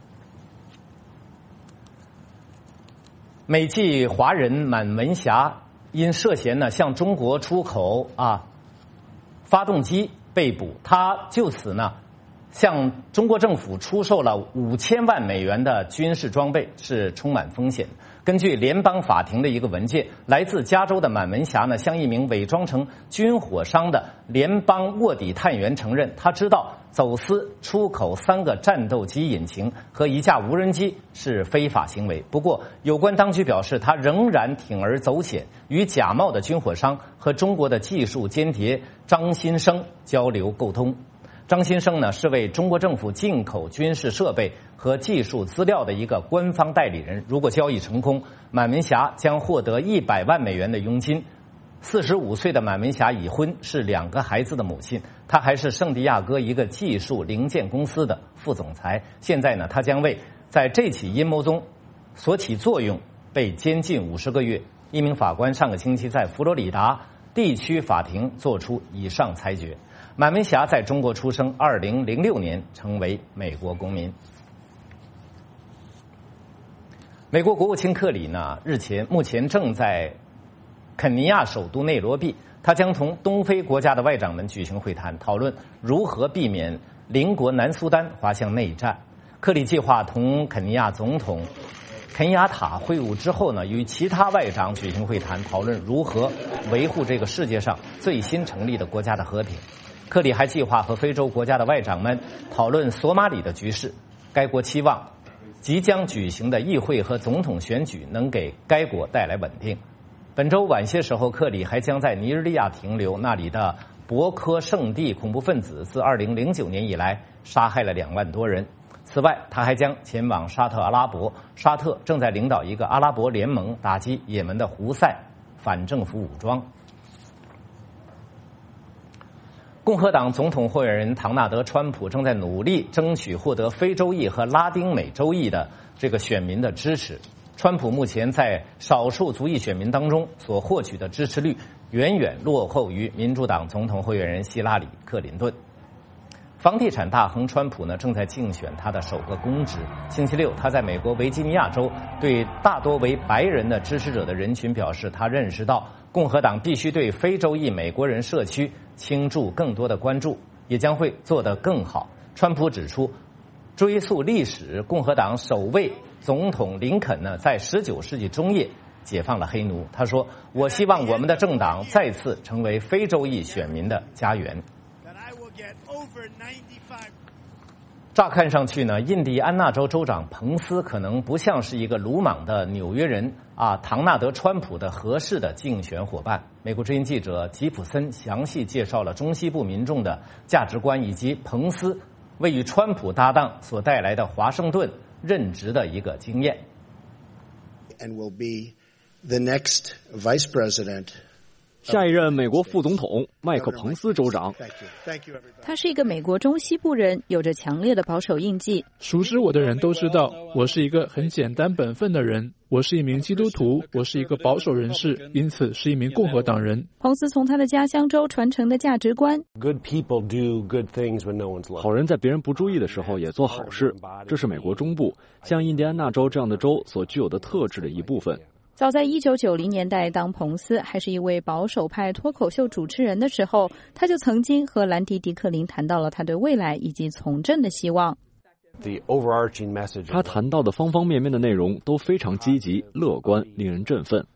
美籍华人满文霞因涉嫌呢向中国出口啊发动机被捕，他就此呢向中国政府出售了五千万美元的军事装备，是充满风险。根据联邦法庭的一个文件，来自加州的满文霞呢向一名伪装成军火商的联邦卧底探员承认，他知道走私出口三个战斗机引擎和一架无人机是非法行为。不过有关当局表示，他仍然铤而走险，与假冒的军火商和中国的技术间谍张新生交流沟通。张新生呢是为中国政府进口军事设备和技术资料的一个官方代理人。如果交易成功，满文霞将获得一百万美元的佣金。四十五岁的满文霞已婚，是两个孩子的母亲。她还是圣地亚哥一个技术零件公司的副总裁。现在呢，她将为在这起阴谋中所起作用被监禁五十个月。一名法官上个星期在佛罗里达地区法庭作出以上裁决。满文霞在中国出生，二零零六年成为美国公民。美国国务卿克里呢，日前目前正在肯尼亚首都内罗毕，他将同东非国家的外长们举行会谈，讨论如何避免邻国南苏丹滑向内战。克里计划同肯尼亚总统肯亚塔会晤之后呢，与其他外长举行会谈，讨论如何维护这个世界上最新成立的国家的和平。克里还计划和非洲国家的外长们讨论索马里的局势。该国期望即将举行的议会和总统选举能给该国带来稳定。本周晚些时候，克里还将在尼日利亚停留，那里的博科圣地恐怖分子自二零零九年以来杀害了两万多人。此外，他还将前往沙特阿拉伯，沙特正在领导一个阿拉伯联盟打击也门的胡塞反政府武装。共和党总统候选人唐纳德·川普正在努力争取获得非洲裔和拉丁美洲裔的这个选民的支持。川普目前在少数族裔选民当中所获取的支持率远远落后于民主党总统候选人希拉里·克林顿。房地产大亨川普呢正在竞选他的首个公职。星期六，他在美国维吉尼亚州对大多为白人的支持者的人群表示，他认识到共和党必须对非洲裔美国人社区倾注更多的关注，也将会做得更好。川普指出，追溯历史，共和党首位总统林肯呢在十九世纪中叶解放了黑奴。他说，我希望我们的政党再次成为非洲裔选民的家园。乍看上去呢，印第安纳州州长彭斯可能不像是一个鲁莽的纽约人啊，唐纳德·川普的合适的竞选伙伴。美国之音记者吉普森详细介绍了中西部民众的价值观，以及彭斯为与川普搭档所带来的华盛顿任职的一个经验。 and will be the next vice president。 下一任美国副总统麦克彭斯州长， 他是一个美国中西部人，有着强烈的保守印记。 熟识我的人都知道，我是一个很简单本分的人。我是一名基督徒，我是一个保守人士，因此是一名共和党人。 彭斯从他的家乡州传承的价值观： Good people do good things when no one's looking。好人在别人不注意的时候也做好事，这是美国中部，像印第安纳州这样的州所具有的特质的一部分。 早在一九九零年代，当彭斯还是一位保守派脱口秀主持人的时候，他就曾经和兰迪·迪克林谈到了他对未来以及从政的希望。 他谈到的方方面面的内容都非常积极、乐观，令人振奋。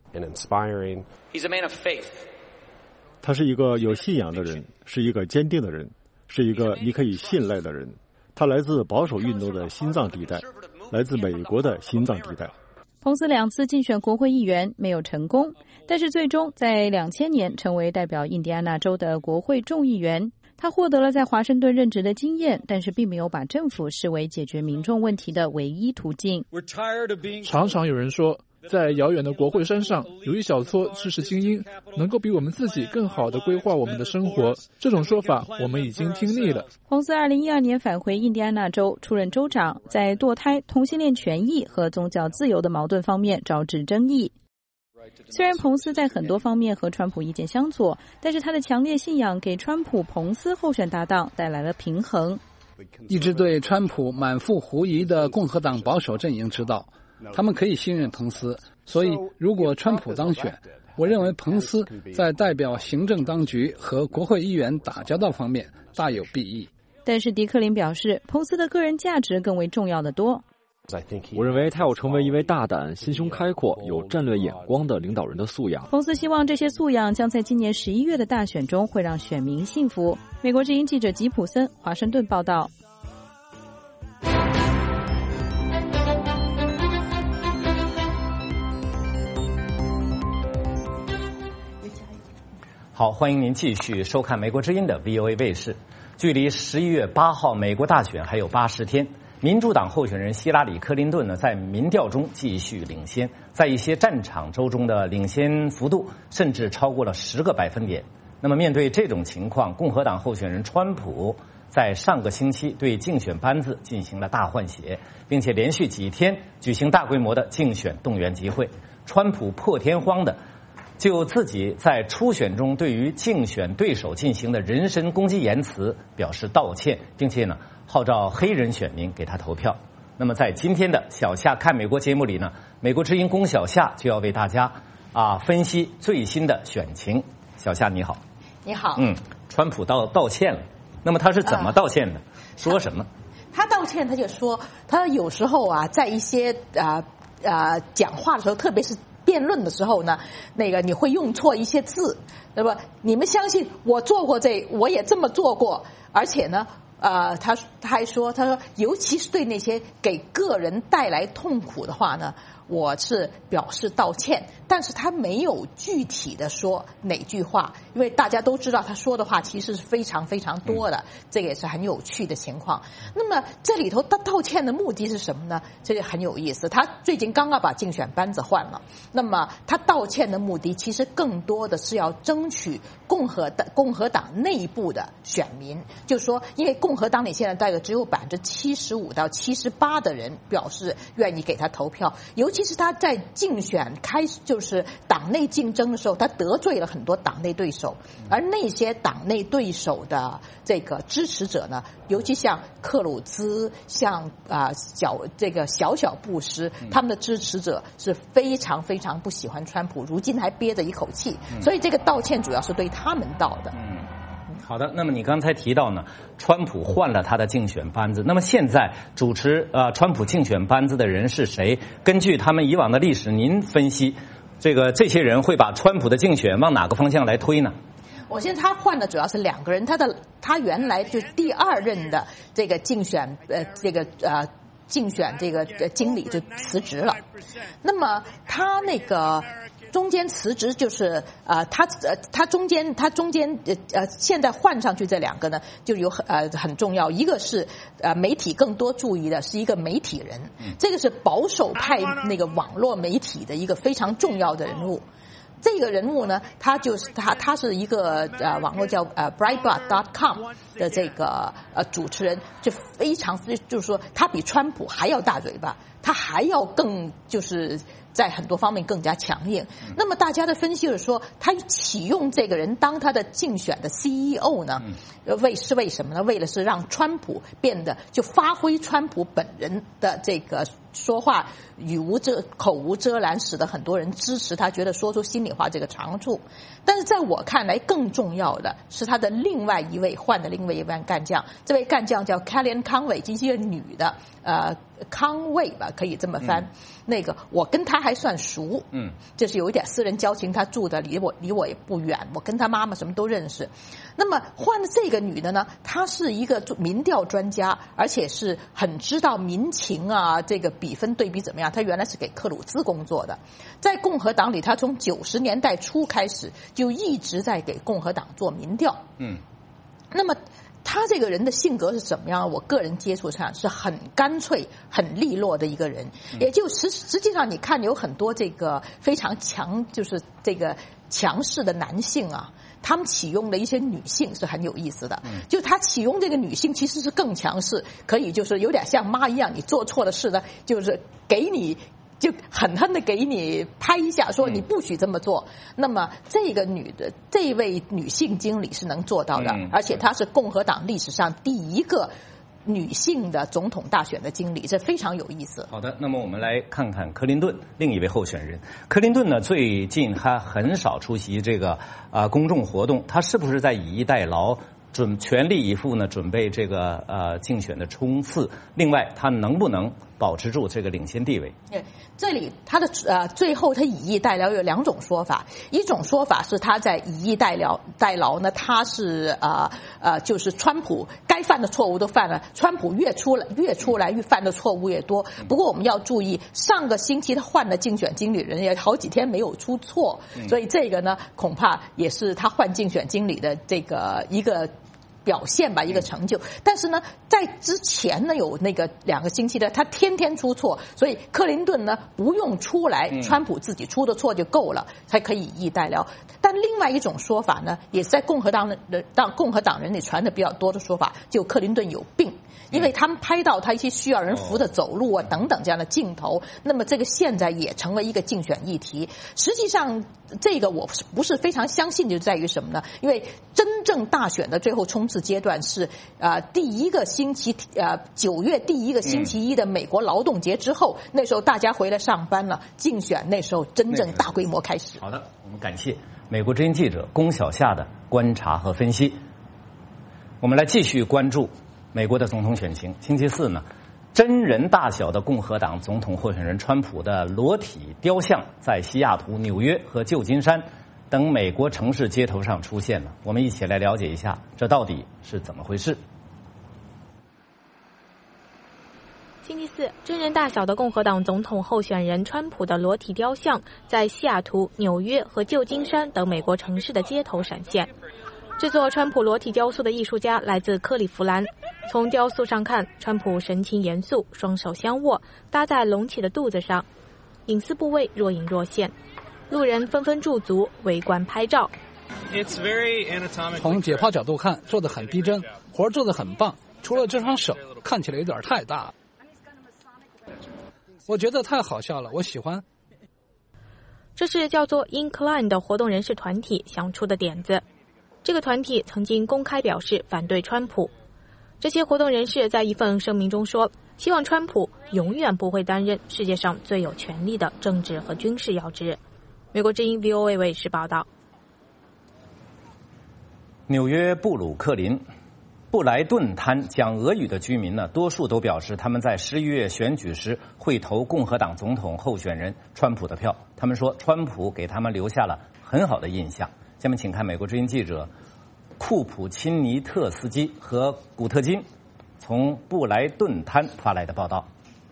他是一个有信仰的人，是一个坚定的人，是一个你可以信赖的人。他来自保守运动的心脏地带，来自美国的心脏地带。 彭斯两次竞选国会议员没有成功，但是最终在两千年成为代表印第安纳州的国会众议员。他获得了在华盛顿任职的经验，但是并没有把政府视为解决民众问题的唯一途径。 常常有人说，在遥远的国会山上有一小撮知识精英，能够比我们自己更好地规划我们的生活。这种说法我们已经听腻了。 彭斯二零一二年返回印第安纳州，出任州长，在堕胎、同性恋权益和宗教自由的矛盾方面招致争议。虽然彭斯在很多方面和川普意见相左，但是他的强烈信仰给川普彭斯候选搭档带来了平衡。 一直对川普满腹狐疑的共和党保守阵营知道，他们可以信任彭斯，所以如果川普当选，我认为彭斯在代表行政当局和国会议员打交道方面大有裨益。 但是迪克林表示，彭斯的个人价值更为重要的多。 我认为他要成为一位大胆、心胸开阔、有战略眼光的领导人的素养。 彭斯希望这些素养将在今年十一月的大选中会让选民信服。美国之音记者吉普森，华盛顿报道。 好，欢迎您继续收看美国之音的 V O A 卫视。距离十一月八号美国大选还有八十天。民主党候选人希拉里·克林顿呢，在民调中继续领先，在一些战场州中的领先幅度甚至超过了十个百分点。那么，面对这种情况，共和党候选人川普在上个星期对竞选班子进行了大换血，并且连续几天举行大规模的竞选动员集会。川普破天荒的就自己在初选中对于竞选对手进行的人身攻击言辞表示道歉，并且呢号召黑人选民给他投票。那么在今天的小夏看美国节目里呢，美国之音龚小夏就要为大家啊分析最新的选情。小夏你好。 你好。 嗯，川普道道歉了，那么他是怎么道歉的？呃、说什么？ 他道歉，他就说他有时候啊，在一些啊啊、呃、讲话的时候，特别是辩论的时候呢，那个你会用错一些字，对吧？你们相信我做过这，我也这么做过，而且呢。呃，他他还说，他说，尤其是对那些给个人带来痛苦的话呢，我是表示道歉。但是他没有具体的说哪句话，因为大家都知道他说的话其实是非常非常多的，这个也是很有趣的情况。那么这里头他道歉的目的是什么呢？这个很有意思。他最近刚刚把竞选班子换了，那么他道歉的目的其实更多的是要争取共和的共和党内部的选民，就是说，因为共和党里现在大概只有百分之七十五到七十八的人表示愿意给他投票，尤其是他在竞选开始就是党内竞争的时候，他得罪了很多党内对手，而那些党内对手的这个支持者呢，尤其像克鲁兹、像啊、呃、小这个小小布什，他们的支持者是非常非常不喜欢川普，如今还憋着一口气，所以这个道歉主要是对他们道的。 嗯，好的。那么你刚才提到呢，川普换了他的竞选班子，那么现在主持呃川普竞选班子的人是谁？根据他们以往的历史，您分析这个这些人会把川普的竞选往哪个方向来推呢？ 我现在他换的主要是两个人，他的他原来就第二任的这个竞选呃这个呃竞选这个经理就辞职了。那么他那个中间辞职就是呃，他呃他中间他中间呃呃现在换上去这两个呢，就有很呃很重要，一个是呃媒体更多注意的是一个媒体人，这个是保守派那个网络媒体的一个非常重要的人物。这个人物呢，他就是他，他是一个呃网络叫呃 Breitbart dot com 的这个呃主持人，就非常就是说他比川普还要大嘴巴，他还要更就是在很多方面更加强硬。那么大家的分析是说，他启用这个人当他的竞选的 C E O 呢，为是为什么呢？为了是让川普变得就发挥川普本人的这个说话语无遮口无遮拦，使得很多人支持他，觉得说出心里话这个长处。但是在我看来，更重要的是他的另外一位换的另外一位干将，这位干将叫 Kellyanne Conway， 这是一个女的，呃，康卫吧，可以这么翻。嗯、那个我跟她还算熟，嗯，就是有一点私人交情，她住的离我离我也不远，我跟她妈妈什么都认识。那么换的这个女的呢，她是一个民调专家，而且是很知道民情啊，这个比分对比怎么样。她原来是给克鲁兹工作的，在共和党里，她从九十年代初开始就一直在给共和党做民调。嗯，那么他这个人的性格是怎么样？我个人接触上是很干脆、很利落的一个人，也就实实际上你看有很多这个非常强，就是这个强势的男性啊。他们启用的一些女性是很有意思的，就他启用这个女性其实是更强势，可以就是有点像妈一样，你做错了事呢，就是给你就狠狠的给你拍一下，说你不许这么做。嗯、那么这个女的这位女性经理是能做到的，嗯、而且她是共和党历史上第一个女性的总统大选的经理，这非常有意思。 好的，那么我们来看看克林顿另一位候选人。克林顿呢，最近他很少出席这个啊、呃、公众活动，他是不是在以逸待劳，准全力以赴呢准备这个呃竞选的冲刺？另外，他能不能保持住这个领先地位？ 对，这里他的呃最后他以逸待劳有两种说法，一种说法是他在以逸待劳待劳呢，他是呃呃就是川普该犯的错误都犯了，川普越出来越出来越犯的错误越多。不过我们要注意，上个星期他换了竞选经理人，也好几天没有出错，所以这个呢恐怕也是他换竞选经理的这个一个表现吧，一个成就。但是呢，在之前呢有那个两个星期的他天天出错，所以克林顿呢不用出来，川普自己出的错就够了，才可以以逸待劳。但另外一种说法呢，也是在共和党的党共和党人里传的比较多的说法，就克林顿有病。因为他们拍到他一些需要人扶着走路啊等等这样的镜头，那么这个现在也成为一个竞选议题。实际上，这个我不是非常相信，就在于什么呢？因为真正大选的最后冲刺阶段是呃第一个星期呃九月第一个星期一的美国劳动节之后，那时候大家回来上班了，竞选那时候真正大规模开始。 好的，我们感谢美国之音记者龚小夏的观察和分析。我们来继续关注美国的总统选情。星期四呢，真人大小的共和党总统候选人川普的裸体雕像在西雅图、纽约和旧金山等美国城市街头上出现了。我们一起来了解一下，这到底是怎么回事？ 星期四，真人大小的共和党总统候选人川普的裸体雕像在西雅图、纽约和旧金山等美国城市的街头闪现。制作川普裸体雕塑的艺术家来自克利夫兰。从雕塑上看，川普神情严肃，双手相握，搭在隆起的肚子上，隐私部位若隐若现。路人纷纷驻足围观拍照。 从解剖角度看，做得很逼真，活做得很棒，除了这双手看起来有点太大了。我觉得太好笑了，我喜欢。 这是叫做 Incline 的活动人士团体想出的点子。这个团体曾经公开表示反对川普。这些活动人士在一份声明中说，希望川普永远不会担任世界上最有权力的政治和军事要职。美国之音 V O A 卫视报道。 纽约布鲁克林布莱顿滩讲俄语的居民呢，多数都表示他们在十一月选举时会投共和党总统候选人川普的票。他们说，川普给他们留下了很好的印象。下面请看美国之音记者库普钦尼特斯基和古特金从布莱顿滩发来的报道。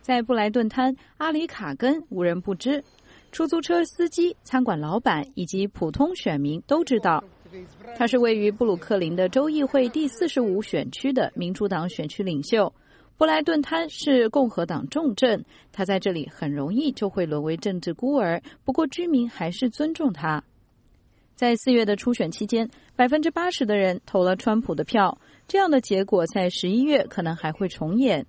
在布莱顿滩，阿里卡根无人不知，出租车司机、餐馆老板以及普通选民都知道。他是位于布鲁克林的州议会第四十五选区的民主党选区领袖。布莱顿滩是共和党重镇，他在这里很容易就会沦为政治孤儿，不过居民还是尊重他。在四月的初选期间，百分之八十的人投了川普的票，这样的结果在十一月可能还会重演。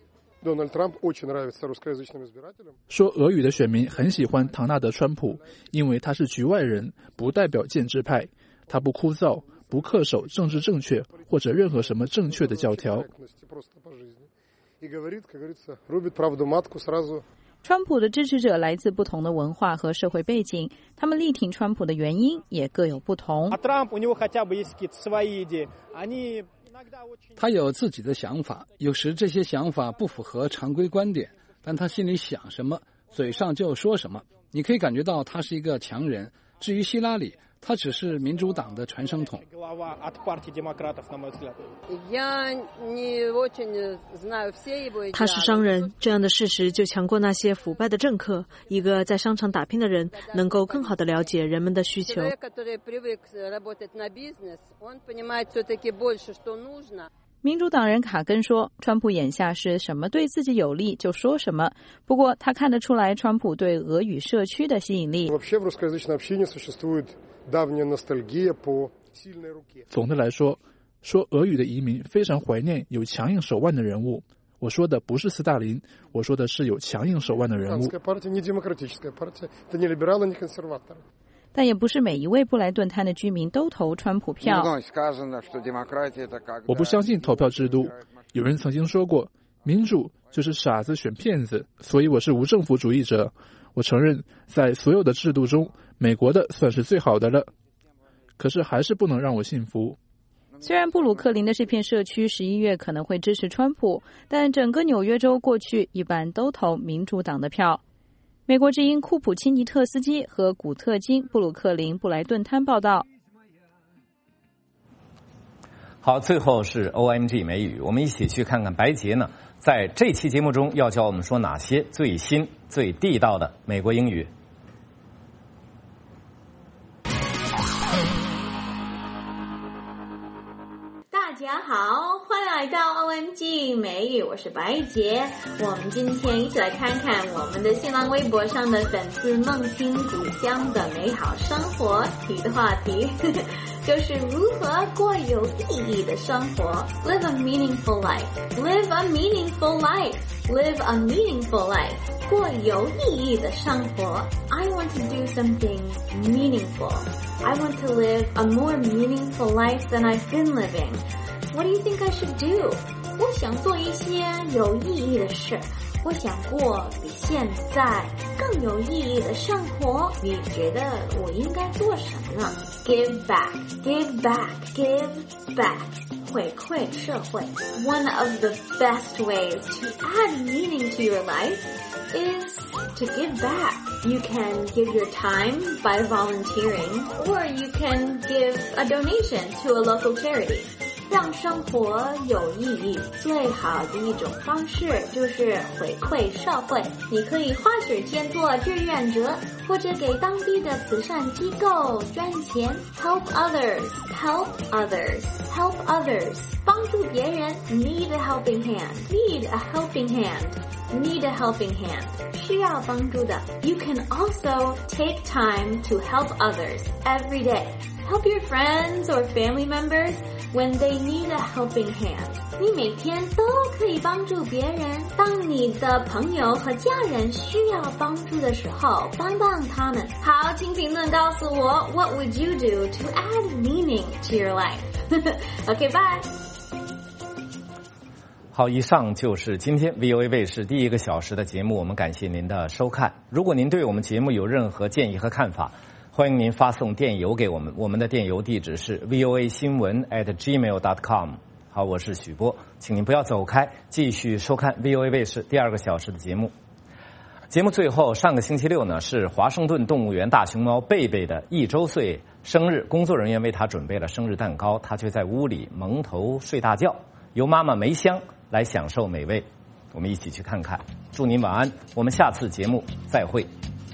说俄语的选民很喜欢唐纳德·川普，因为他是局外人，不代表建制派，他不枯燥，不恪守政治正确或者任何什么正确的教条。川普的支持者来自不同的文化和社会背景，他们力挺川普的原因也各有不同。 他有自己的想法，有时这些想法不符合常规观点，但他心里想什么，嘴上就说什么。你可以感觉到他是一个强人。至于希拉里，他只是民主党的传声筒。 他是商人，这样的事实就强过那些腐败的政客。一个在商场打拼的人，能够更好地了解人们的需求。 民主党人卡根说，川普眼下是什么对自己有利就说什么，不过他看得出来川普对俄语社区的吸引力。 总的来说，说俄语的移民非常怀念有强硬手腕的人物。我说的不是斯大林，我说的是有强硬手腕的人物。但也不是每一位布莱顿滩的居民都投川普票。我不相信投票制度。有人曾经说过，民主就是傻子选骗子，所以我是无政府主义者。我承认，在所有的制度中，美国的算是最好的了。可是还是不能让我信服。 虽然布鲁克林的这片社区十一月可能会支持川普，但整个纽约州过去一般都投民主党的票。美国之音库普钦尼特斯基和古特金布鲁克林布莱顿滩报道。 好，最后是 O M G 美语，我们一起去看看白洁呢，在这期节目中要教我们说哪些最新最地道的美国英语。 大家好，欢迎来到 O M G 美语，我是白洁。我们今天一起来看看我们的新浪微博上的粉丝梦听故乡的美好生活提的话题，就是如何过有意义的生活 Live a meaningful life Live a meaningful life Live a meaningful life 过有意义的生活 I want to do something meaningful I want to live a more meaningful life than I've been living What do you think I should do? 我想做一些有意义的事，我想过比现在更有意义的生活。你觉得我应该做什么呢？ Give back, give back, give back. 回馈社会。One of the best ways to add meaning to your life is to give back. You can give your time by volunteering, or you can give a donation to a local charity.让生活有意义，最好的一种方式就是回馈社会。你可以花时间做志愿者，或者给当地的慈善机构捐钱。Help others, help others, help others. 帮助别人 ，need a helping hand, need a helping hand, need a helping hand. 需要帮助的。You can also take time to help others every day. Help your friends or family members.When they need a helping hand. 你每天都可以帮助别人。当你的朋友和家人需要帮助的时候，帮帮他们。好，请评论告诉我 What would you do to add meaning to your life? Okay, bye. 好，以上就是今天 V O A 卫视第一个小时的节目，我们感谢您的收看。如果您对我们节目有任何建议和看法，欢迎您发送电邮给我们，我们的电邮地址是 v o a 新闻 at gmail dot com。好，我是许波，请您不要走开，继续收看 V O A 卫视第二个小时的节目。节目最后，上个星期六呢是华盛顿动物园大熊猫贝贝的一周岁生日，工作人员为他准备了生日蛋糕，他却在屋里蒙头睡大觉，由妈妈梅香来享受美味。我们一起去看看。 祝您晚安，我们下次节目再会。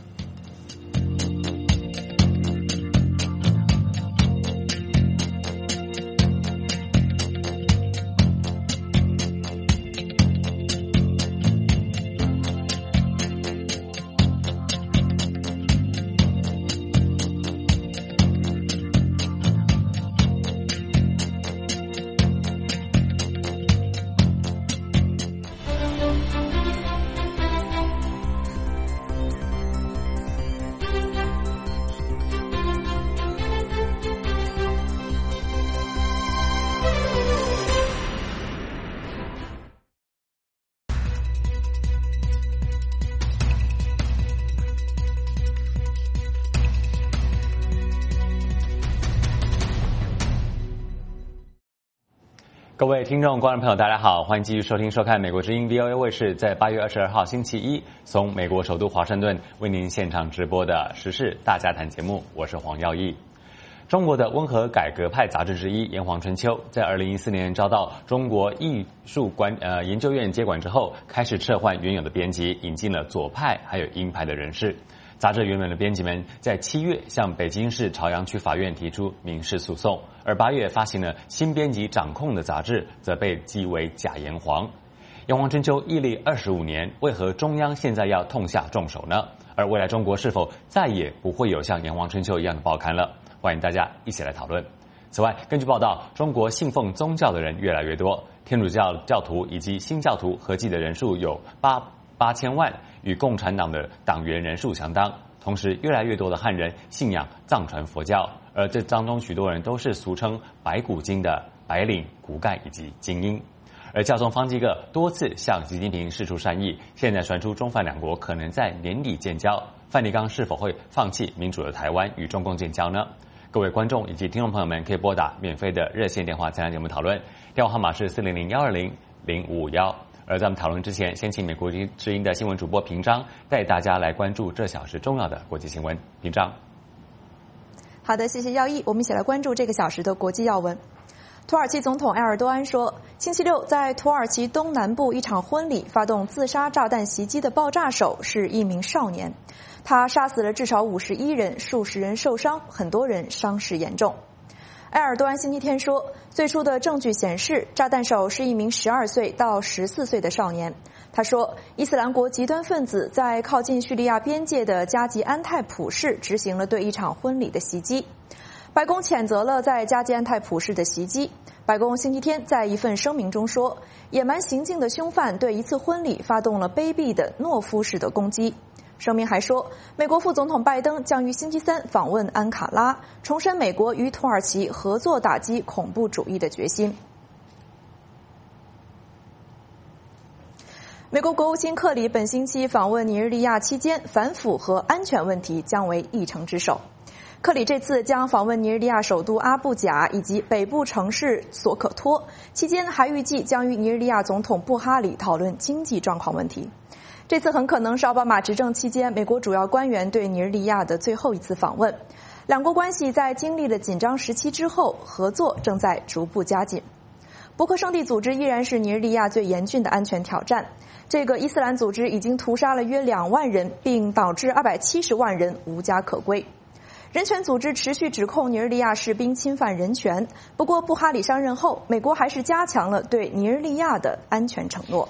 各位听众、观众朋友，大家好，欢迎继续收听、收看美国之音 V O A 卫视在八月二十二号星期一从美国首都华盛顿为您现场直播的时事大家谈节目，我是黄耀义。中国的温和改革派杂志之一《炎黄春秋》在二零一四年遭到中国艺术管呃研究院接管之后，开始撤换原有的编辑，引进了左派还有鹰派的人士。杂志原本的编辑们在七月向北京市朝阳区法院提出民事诉讼，而八月发行了新编辑掌控的杂志，则被讥为假炎黄。炎黄春秋屹立二十五年，为何中央现在要痛下重手呢？而未来中国是否再也不会有像炎黄春秋一样的报刊了？欢迎大家一起来讨论。此外，根据报道，中国信奉宗教的人越来越多，天主教教徒以及新教徒合计的人数有八八千万，与共产党的党员人数相当。同时，越来越多的汉人信仰藏传佛教，而这当中许多人都是俗称白骨精的白领、骨干以及精英。而教宗方济各多次向习近平释出善意，现在传出中梵两国可能在年底建交，梵蒂冈是否会放弃民主的台湾与中共建交呢？各位观众以及听众朋友们可以拨打免费的热线电话参加节目讨论，电话号码是四零零幺二零零五五幺。而在我们讨论之前，先请美国之音的新闻主播平章带大家来关注这小时重要的国际新闻。平章， 好的，谢谢耀义。我们一起来关注这个小时的国际要闻。土耳其总统埃尔多安说，星期六在土耳其东南部一场婚礼发动自杀炸弹袭击的爆炸手是一名少年，他杀死了至少五十一人，数十人受伤，很多人伤势严重。埃尔多安星期天说，最初的证据显示，炸弹手是一名十二岁到十四岁的少年。他说，伊斯兰国极端分子在靠近叙利亚边界的加吉安泰普市执行了对一场婚礼的袭击。白宫谴责了在加吉安泰普市的袭击。白宫星期天在一份声明中说，野蛮行径的凶犯对一次婚礼发动了卑鄙的懦夫式的攻击。声明还说，美国副总统拜登将于星期三访问安卡拉，重申美国与土耳其合作打击恐怖主义的决心。美国国务卿克里本星期访问尼日利亚期间，反腐和安全问题将为议程之首。克里这次将访问尼日利亚首都阿布贾以及北部城市索可托，期间还预计将与尼日利亚总统布哈里讨论经济状况问题。这次很可能是奥巴马执政期间美国主要官员对尼日利亚的最后一次访问。两国关系在经历了紧张时期之后，合作正在逐步加紧。伯克圣地组织依然是尼日利亚最严峻的安全挑战。这个伊斯兰组织已经屠杀了约两万人，并导致二百七十万人无家可归。人权组织持续指控尼日利亚士兵侵犯人权，不过布哈里上任后，美国还是加强了对尼日利亚的安全承诺。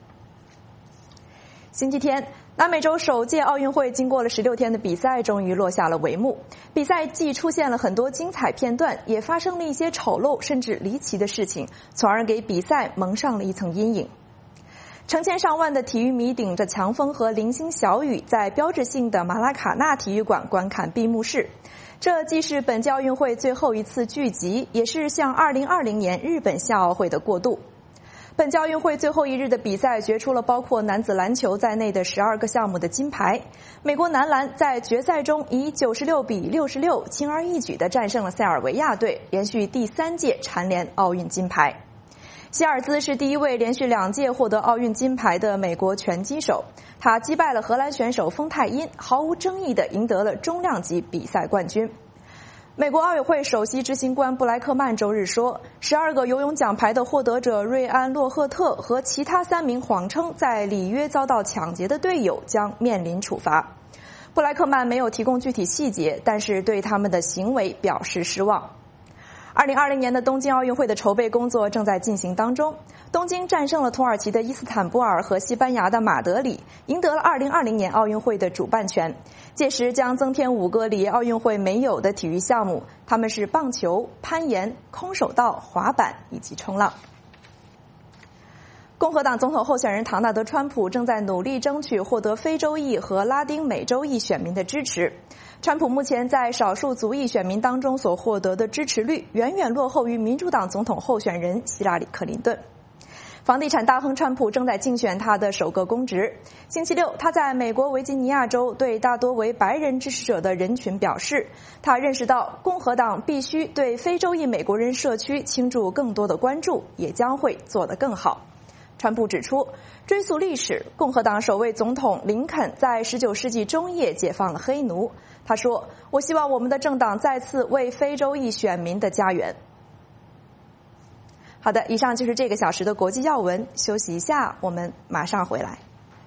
星期天，南美洲首届奥运会经过了十六天的比赛，终于落下了帷幕。比赛既出现了很多精彩片段，也发生了一些丑陋甚至离奇的事情，从而给比赛蒙上了一层阴影。成千上万的体育迷顶着强风和零星小雨，在标志性的马拉卡纳体育馆观看闭幕式。这既是本届奥运会最后一次聚集，也是向二零二零年日本夏奥会的过渡。本届奥运会最后一日的比赛决出了包括男子篮球在内的十二个项目的金牌。美国男篮在决赛中以九十六比六十六轻而易举地战胜了塞尔维亚队，连续第三届蝉联奥运金牌。希尔兹是第一位连续两届获得奥运金牌的美国拳击手，他击败了荷兰选手丰泰因，毫无争议地赢得了中量级比赛冠军。 美国奥委会首席执行官布莱克曼周日说，十二个游泳奖牌的获得者瑞安·洛赫特和其他三名谎称在里约遭到抢劫的队友将面临处罚。布莱克曼没有提供具体细节，但是对他们的行为表示失望。二零二零年的东京奥运会的筹备工作正在进行当中。东京战胜了土耳其的伊斯坦布尔和西班牙的马德里，赢得了二零二零年奥运会的主办权。届时将增添五个里约奥运会没有的体育项目，他们是棒球、攀岩、空手道、滑板以及冲浪。共和党总统候选人唐纳德·川普正在努力争取获得非洲裔和拉丁美洲裔选民的支持。川普目前在少数族裔选民当中所获得的支持率远远落后于民主党总统候选人希拉里·克林顿。房地产大亨川普正在竞选他的首个公职。星期六，他在美国维吉尼亚州对大多为白人支持者的人群表示，他认识到共和党必须对非洲裔美国人社区倾注更多的关注，也将会做得更好。川普指出，追溯历史，共和党首位总统林肯在十九世纪中叶解放了黑奴。他说，我希望我们的政党再次为非洲裔选民的家园。好的，以上就是这个小时的国际要闻，休息一下，我们马上回来。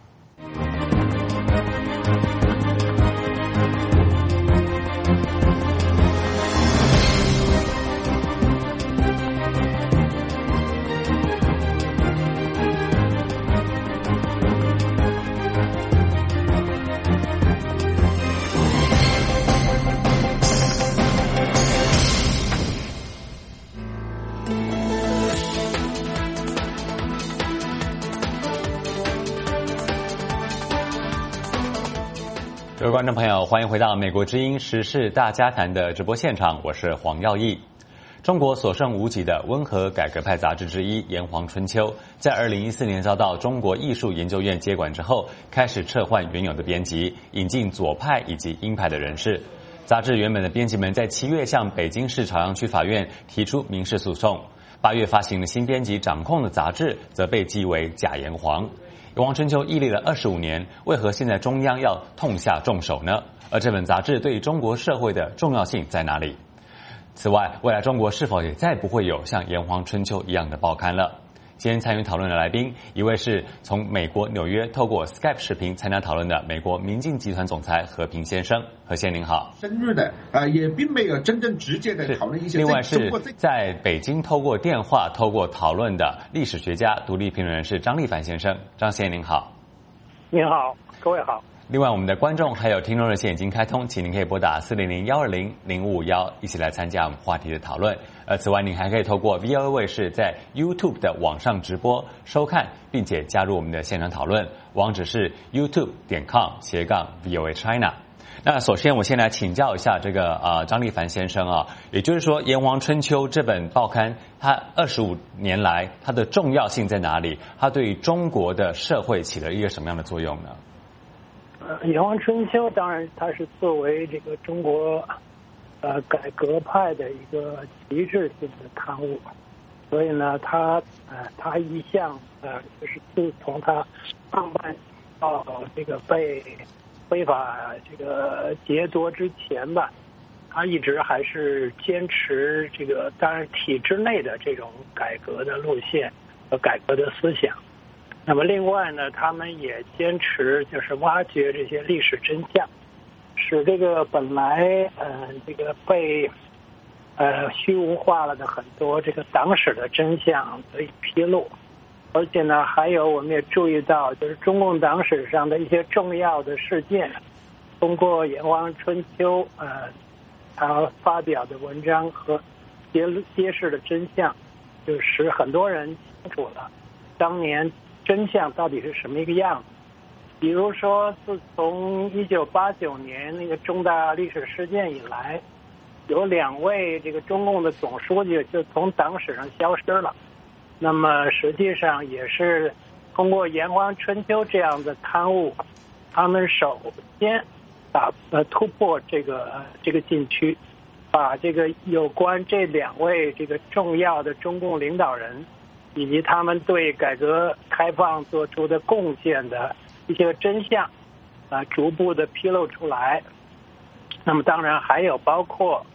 各位观众朋友，欢迎回到美国之音时事大家谈的直播现场，我是黄耀义。中国所剩无几的温和改革派杂志之一《炎黄春秋》在二零一四年遭到中国艺术研究院接管之后，开始撤换原有的编辑，引进左派以及鹰派的人士。杂志原本的编辑们在七月向北京市朝阳区法院提出民事诉讼，八月发行的新编辑掌控的杂志则被记为假炎黄。炎黄春秋屹立了二十五年，为何现在中央要痛下重手呢？而这本杂志对中国社会的重要性在哪里？此外，未来中国是否也再不会有像炎黄春秋一样的报刊了？今天参与讨论的来宾，一位是从美国纽约透过 Skype 视频参加讨论的美国明镜集团总裁何平先生。何先您好。 深入的啊、呃，也并没有真正直接的讨论一些。 另外是在北京透过电话透过讨论的历史学家、独立评论人士张立凡先生。张先生您好。 您好，各位好。 另外，我们的观众还有听众热线已经开通，请您可以拨打四零零幺二零零五五幺，一起来参加我们话题的讨论。呃，此外，您还可以透过 V O A 卫视在 YouTube 的网上直播收看，并且加入我们的现场讨论，网址是 youtube 点 com 斜杠 V O A China。那首先，我先来请教一下这个呃张立凡先生啊，也就是说，《炎黄春秋》这本报刊，它二十五年来它的重要性在哪里？它对于中国的社会起了一个什么样的作用呢？ 呃，《炎黄春秋》当然它是作为这个中国呃改革派的一个旗帜性的刊物，所以呢，它呃它一向呃就是自从它创办到这个被非法这个劫夺之前吧，他一直还是坚持这个当然体制内的这种改革的路线和改革的思想。那么另外呢，他们也坚持就是挖掘这些历史真相，使这个本来呃这个被呃虚无化了的很多这个党史的真相得以披露。而且呢，还有我们也注意到，就是中共党史上的一些重要的事件，通过《炎黄春秋》呃，他发表的文章和揭揭示的真相，就使很多人清楚了当年真相到底是什么一个样子。比如说，自从一九八九年那个重大历史事件以来，有两位这个中共的总书记就从党史上消失了。那么实际上也是通过《炎黄春秋》这样的刊物，他们首先打呃突破这个、呃、这个禁区，把这个有关这两位这个重要的中共领导人以及他们对改革开放做出的贡献的一些真相啊、呃、逐步的披露出来。那么当然还有包括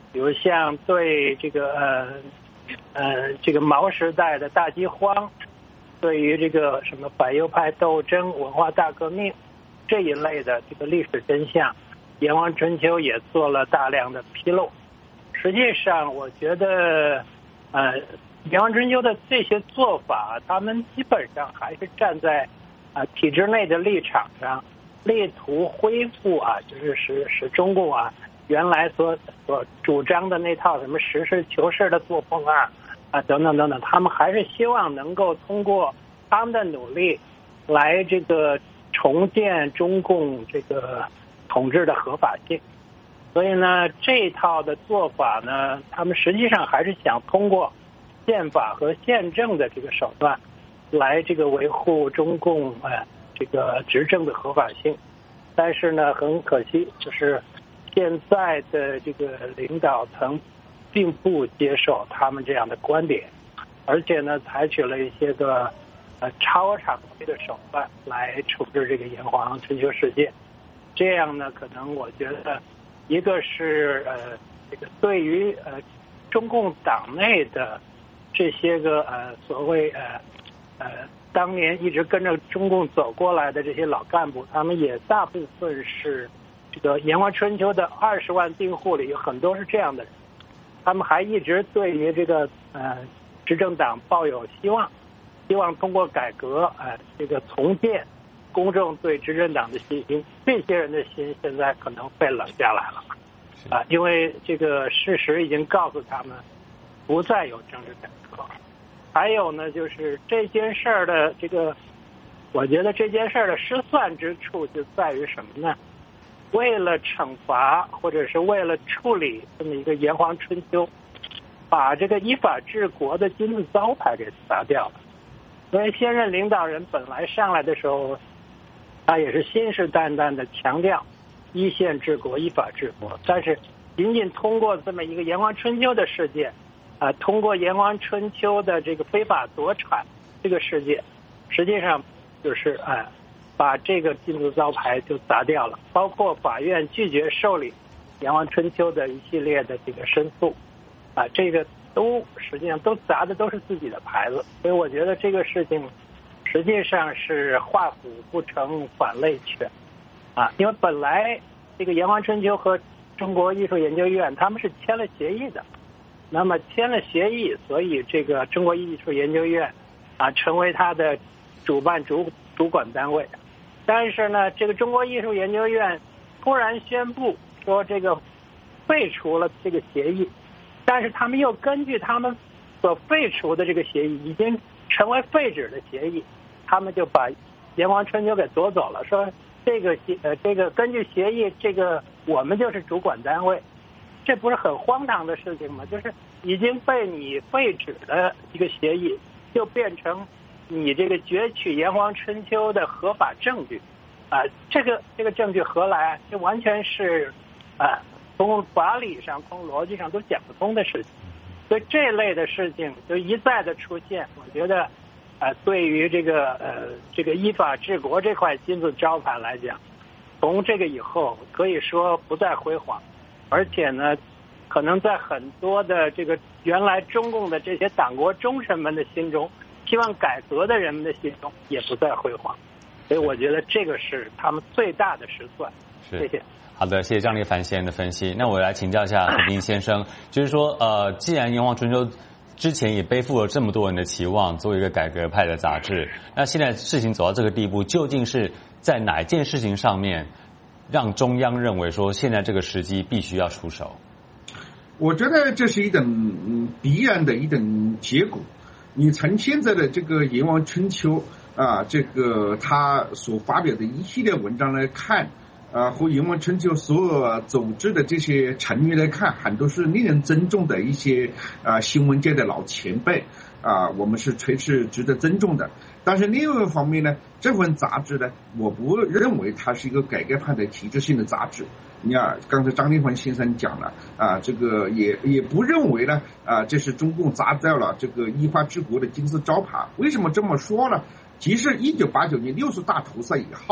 比如像对这个呃呃这个毛时代的大饥荒，对于这个什么反右派斗争、文化大革命这一类的这个历史真相，炎黄春秋也做了大量的披露。实际上，我觉得呃炎黄春秋的这些做法，他们基本上还是站在啊、呃、体制内的立场上，力图恢复啊，就是使使中共啊原来所所主张的那套什么实事求是的作风啊啊等等等等，他们还是希望能够通过他们的努力来这个重建中共这个统治的合法性。所以呢，这一套的做法呢，他们实际上还是想通过宪法和宪政的这个手段来这个维护中共呃这个执政的合法性。但是呢，很可惜，就是现在的这个领导层并不接受他们这样的观点，而且呢，采取了一些个呃超常规的手段来处置这个炎黄春秋事件。这样呢，可能我觉得，一个是呃这个对于呃中共党内的这些个呃所谓呃呃当年一直跟着中共走过来的这些老干部，他们也大部分是这个炎黄春秋的二十万订户里有很多是这样的人，他们还一直对于这个呃执政党抱有希望，希望通过改革呃这个重建公众对执政党的信心。这些人的心现在可能被冷下来了啊，因为这个事实已经告诉他们不再有政治改革。还有呢，就是这件事儿的这个，我觉得这件事儿的失算之处就在于什么呢？为了惩罚或者是为了处理这么一个炎黄春秋，把这个依法治国的金字招牌给砸掉了。所以现任领导人本来上来的时候，他也是信誓旦旦的强调依宪治国、依法治国，但是仅仅通过这么一个炎黄春秋的事件。啊，通过炎黄春秋的这个非法夺产这个事件，实际上就是啊，把这个金字招牌就砸掉了。包括法院拒绝受理炎黄春秋的一系列的这个申诉，啊，这个都实际上都砸的都是自己的牌子。所以我觉得这个事情实际上是画虎不成反类犬，啊，因为本来这个炎黄春秋和中国艺术研究院他们是签了协议的。那么签了协议，所以这个中国艺术研究院啊成为它的主办主主管单位。但是呢，这个中国艺术研究院突然宣布说这个废除了这个协议，但是他们又根据他们所废除的这个协议已经成为废止的协议，他们就把炎黄春秋给夺走了，说这个协呃这个根据协议，这个我们就是主管单位。这不是很荒唐的事情吗？就是已经被你废止的一个协议，就变成你这个攫取炎黄春秋的合法证据，啊、呃，这个这个证据何来？这完全是啊、呃，从法理上、从逻辑上都讲不通的事情。所以这类的事情就一再的出现，我觉得，呃，对于这个呃这个依法治国这块金字招牌来讲，从这个以后可以说不再辉煌。而且呢，可能在很多的这个原来中共的这些党国忠臣们的心中，希望改革的人们的心中也不再辉煌。所以我觉得这个是他们最大的失算。谢谢。 好的，谢谢张立凡先生的分析。那我来请教一下何斌先生，就是说，呃，既然炎黄春秋之前也背负了这么多人的期望，作为一个改革派的杂志，那现在事情走到这个地步，究竟是在哪件事情上面？让中央认为说现在这个时机必须要出手。 我觉得这是一种必然的一种结果。你从现在的这个炎黄春秋啊，这个他所发表的一系列文章来看，啊，和炎黄春秋所组织的这些成员来看，很多是令人尊重的一些啊新闻界的老前辈啊，我们是垂是值得尊重的。但是另外一方面呢，这份杂志呢，我不认为它是一个改革派的体制性的杂志。你看，刚才张立凡先生讲了啊，这个也也不认为呢啊，这是中共砸掉了这个依法治国的金字招牌。为什么这么说呢？其实一九八九年六四大屠杀以后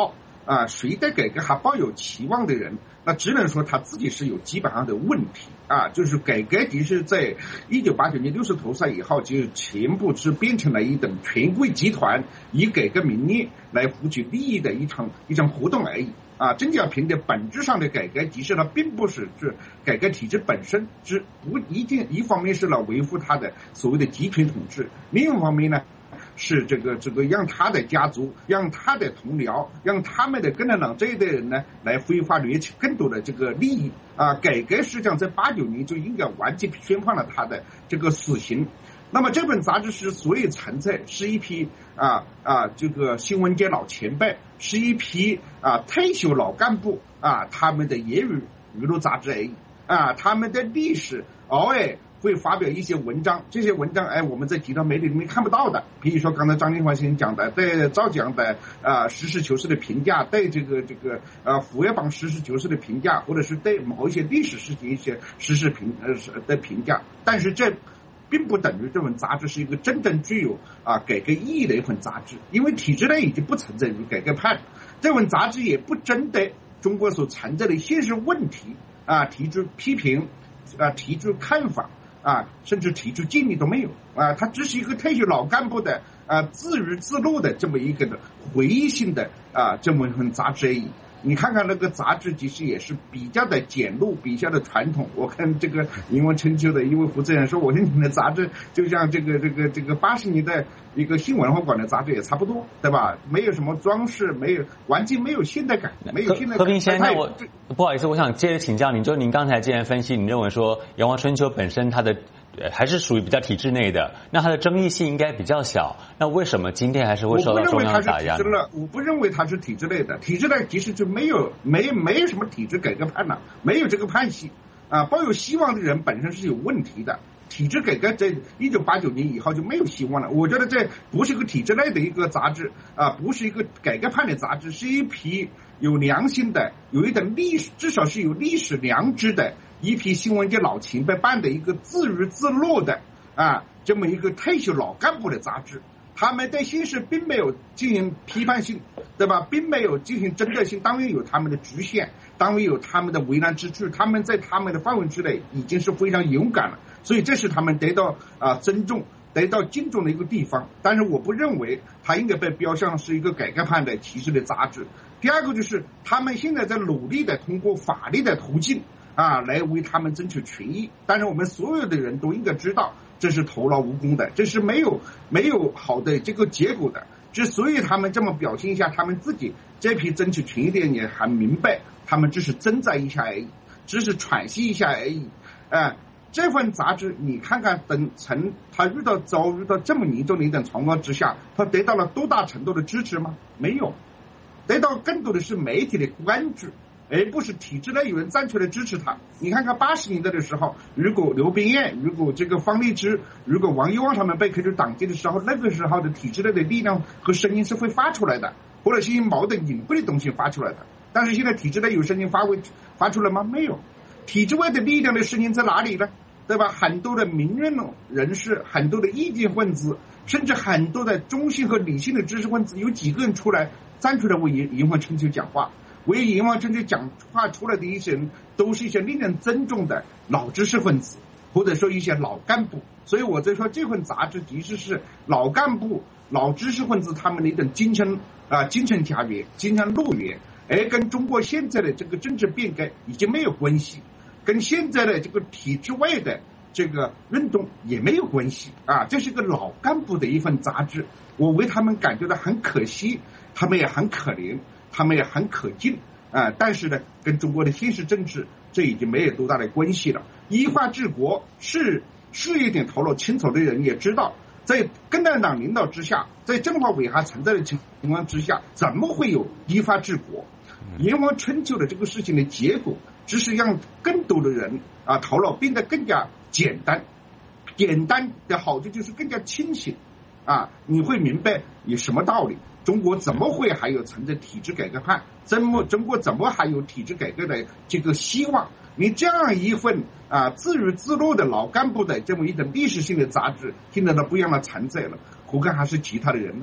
啊，谁对改革还抱有期望的人，那只能说他自己是有基本上的问题啊。就是改革其实在一九八九年六十投赛以后，就全部是变成了一等权贵集团以改革名义来获取利益的一场一场活动而已啊。邓小平的本质上的改革，其实呢并不是是改革体制本身，只不一定一方面是了维护他的所谓的集权统治，另一方面呢。是这个这个让他的家族，让他的同僚，让他们的共产党这一代人呢，来非法掠取更多的这个利益啊！改革实际上在八九年就应该完全宣判了他的这个死刑。那么这本杂志是所有存在，是一批啊啊这个新闻界老前辈，是一批啊退休老干部啊他们的业余娱乐杂志而已啊，他们的历史偶尔会发表一些文章，这些文章哎我们在其他媒体里面看不到的，比如说刚才张金华先生讲的对赵讲的啊实事求是的评价，对这个这个呃福耀榜实事求是的评价，或者是对某一些历史事情一些实事评呃的评价，但是这并不等于这本杂志是一个真正具有啊改革意义的一份杂志，因为体制内已经不存在于改革派，这本杂志也不针对中国所存在的现实问题啊提出批评啊提出看法啊，甚至提出建议都没有啊，它只是一个退休老干部的啊自娱自乐的这么一个的回忆性的啊这么一份杂志而已。你看看那个杂志，其实也是比较的简陋，比较的传统。我看这个《人文春秋》的一位负责人说，我说你们的杂志就像这个这个这个八十年代一个新文化馆的杂志也差不多，对吧？没有什么装饰，没有完全没有现代感，没有现代感。 和平先生，那我不好意思，我想接着请教您，就您刚才既然分析，你认为说《炎黄春秋》本身它的还是属于比较体制内的，那它的争议性应该比较小，那为什么今天还是会受到中央的打压呢？ 我不认为它是体制内的，体制内其实就没有没没有什么体制改革派了，没有这个派系啊，抱有希望的人本身是有问题的。体制改革在一九八九年以后就没有希望了。我觉得这不是一个体制内的一个杂志啊，不是一个改革派的杂志，是一批有良心的、有一点历史，至少是有历史良知的一批新闻界老前辈办的一个自娱自乐的啊这么一个退休老干部的杂志。他们对现实并没有进行批判性，对吧？并没有进行针对性，当然有他们的局限，当然有他们的为难之处，他们在他们的范围之内已经是非常勇敢了，所以这是他们得到啊、呃、尊重、得到敬重的一个地方。但是我不认为它应该被标上是一个改革派的歧视的杂志。第二个就是他们现在在努力的通过法律的途径啊来为他们争取权益，但是我们所有的人都应该知道，这是徒劳无功的，这是没有没有好的这个结果的。之所以他们这么表现一下，他们自己这批争取权益的人也很明白，他们只是挣扎一下而已，只是喘息一下而已。呃，这份杂志你看看，等成他遇到遭遇到这么严重的一种状况之下，他得到了多大程度的支持吗？没有，得到更多的是媒体的关注，而不是体制内有人站出来支持他。你看看八十年代的时候，如果刘冰燕、如果这个方励之、如果王一旺他们被开除党籍的时候，那个时候的体制内的力量和声音是会发出来的，或者是一些矛盾隐晦的东西发出来的。但是现在体制内有声音发挥发出来吗？没有。体制外的力量的声音在哪里呢？对吧？很多的民运人士，很多的意见分子，甚至很多的中性和理性的知识分子，有几个人出来站出来为炎黄春秋讲话？为炎黄春秋讲话出来的一些人，都是一些令人尊重的老知识分子，或者说一些老干部。所以我在说，这份杂志其实是老干部、老知识分子他们的一种精神啊、精神家园、精神乐园，而跟中国现在的这个政治变革已经没有关系，跟现在的这个体制外的这个运动也没有关系啊。这是个老干部的一份杂志，我为他们感觉到很可惜，他们也很可怜。他们也很可敬啊、呃，但是呢，跟中国的现实政治这已经没有多大的关系了。依法治国是是一点头脑清楚的人也知道，在共产党领导之下，在政法委还存在的情况之下，怎么会有依法治国？炎黄春秋的这个事情的结果，只是让更多的人啊头脑变得更加简单。简单的好处就是更加清醒啊，你会明白有什么道理。中国怎么会还有存在体制改革派？怎么中国怎么还有体制改革的这个希望？你这样一份啊自娱自乐的老干部的这么一种历史性的杂志，现在都不让它存在了，何况还是其他的人呢？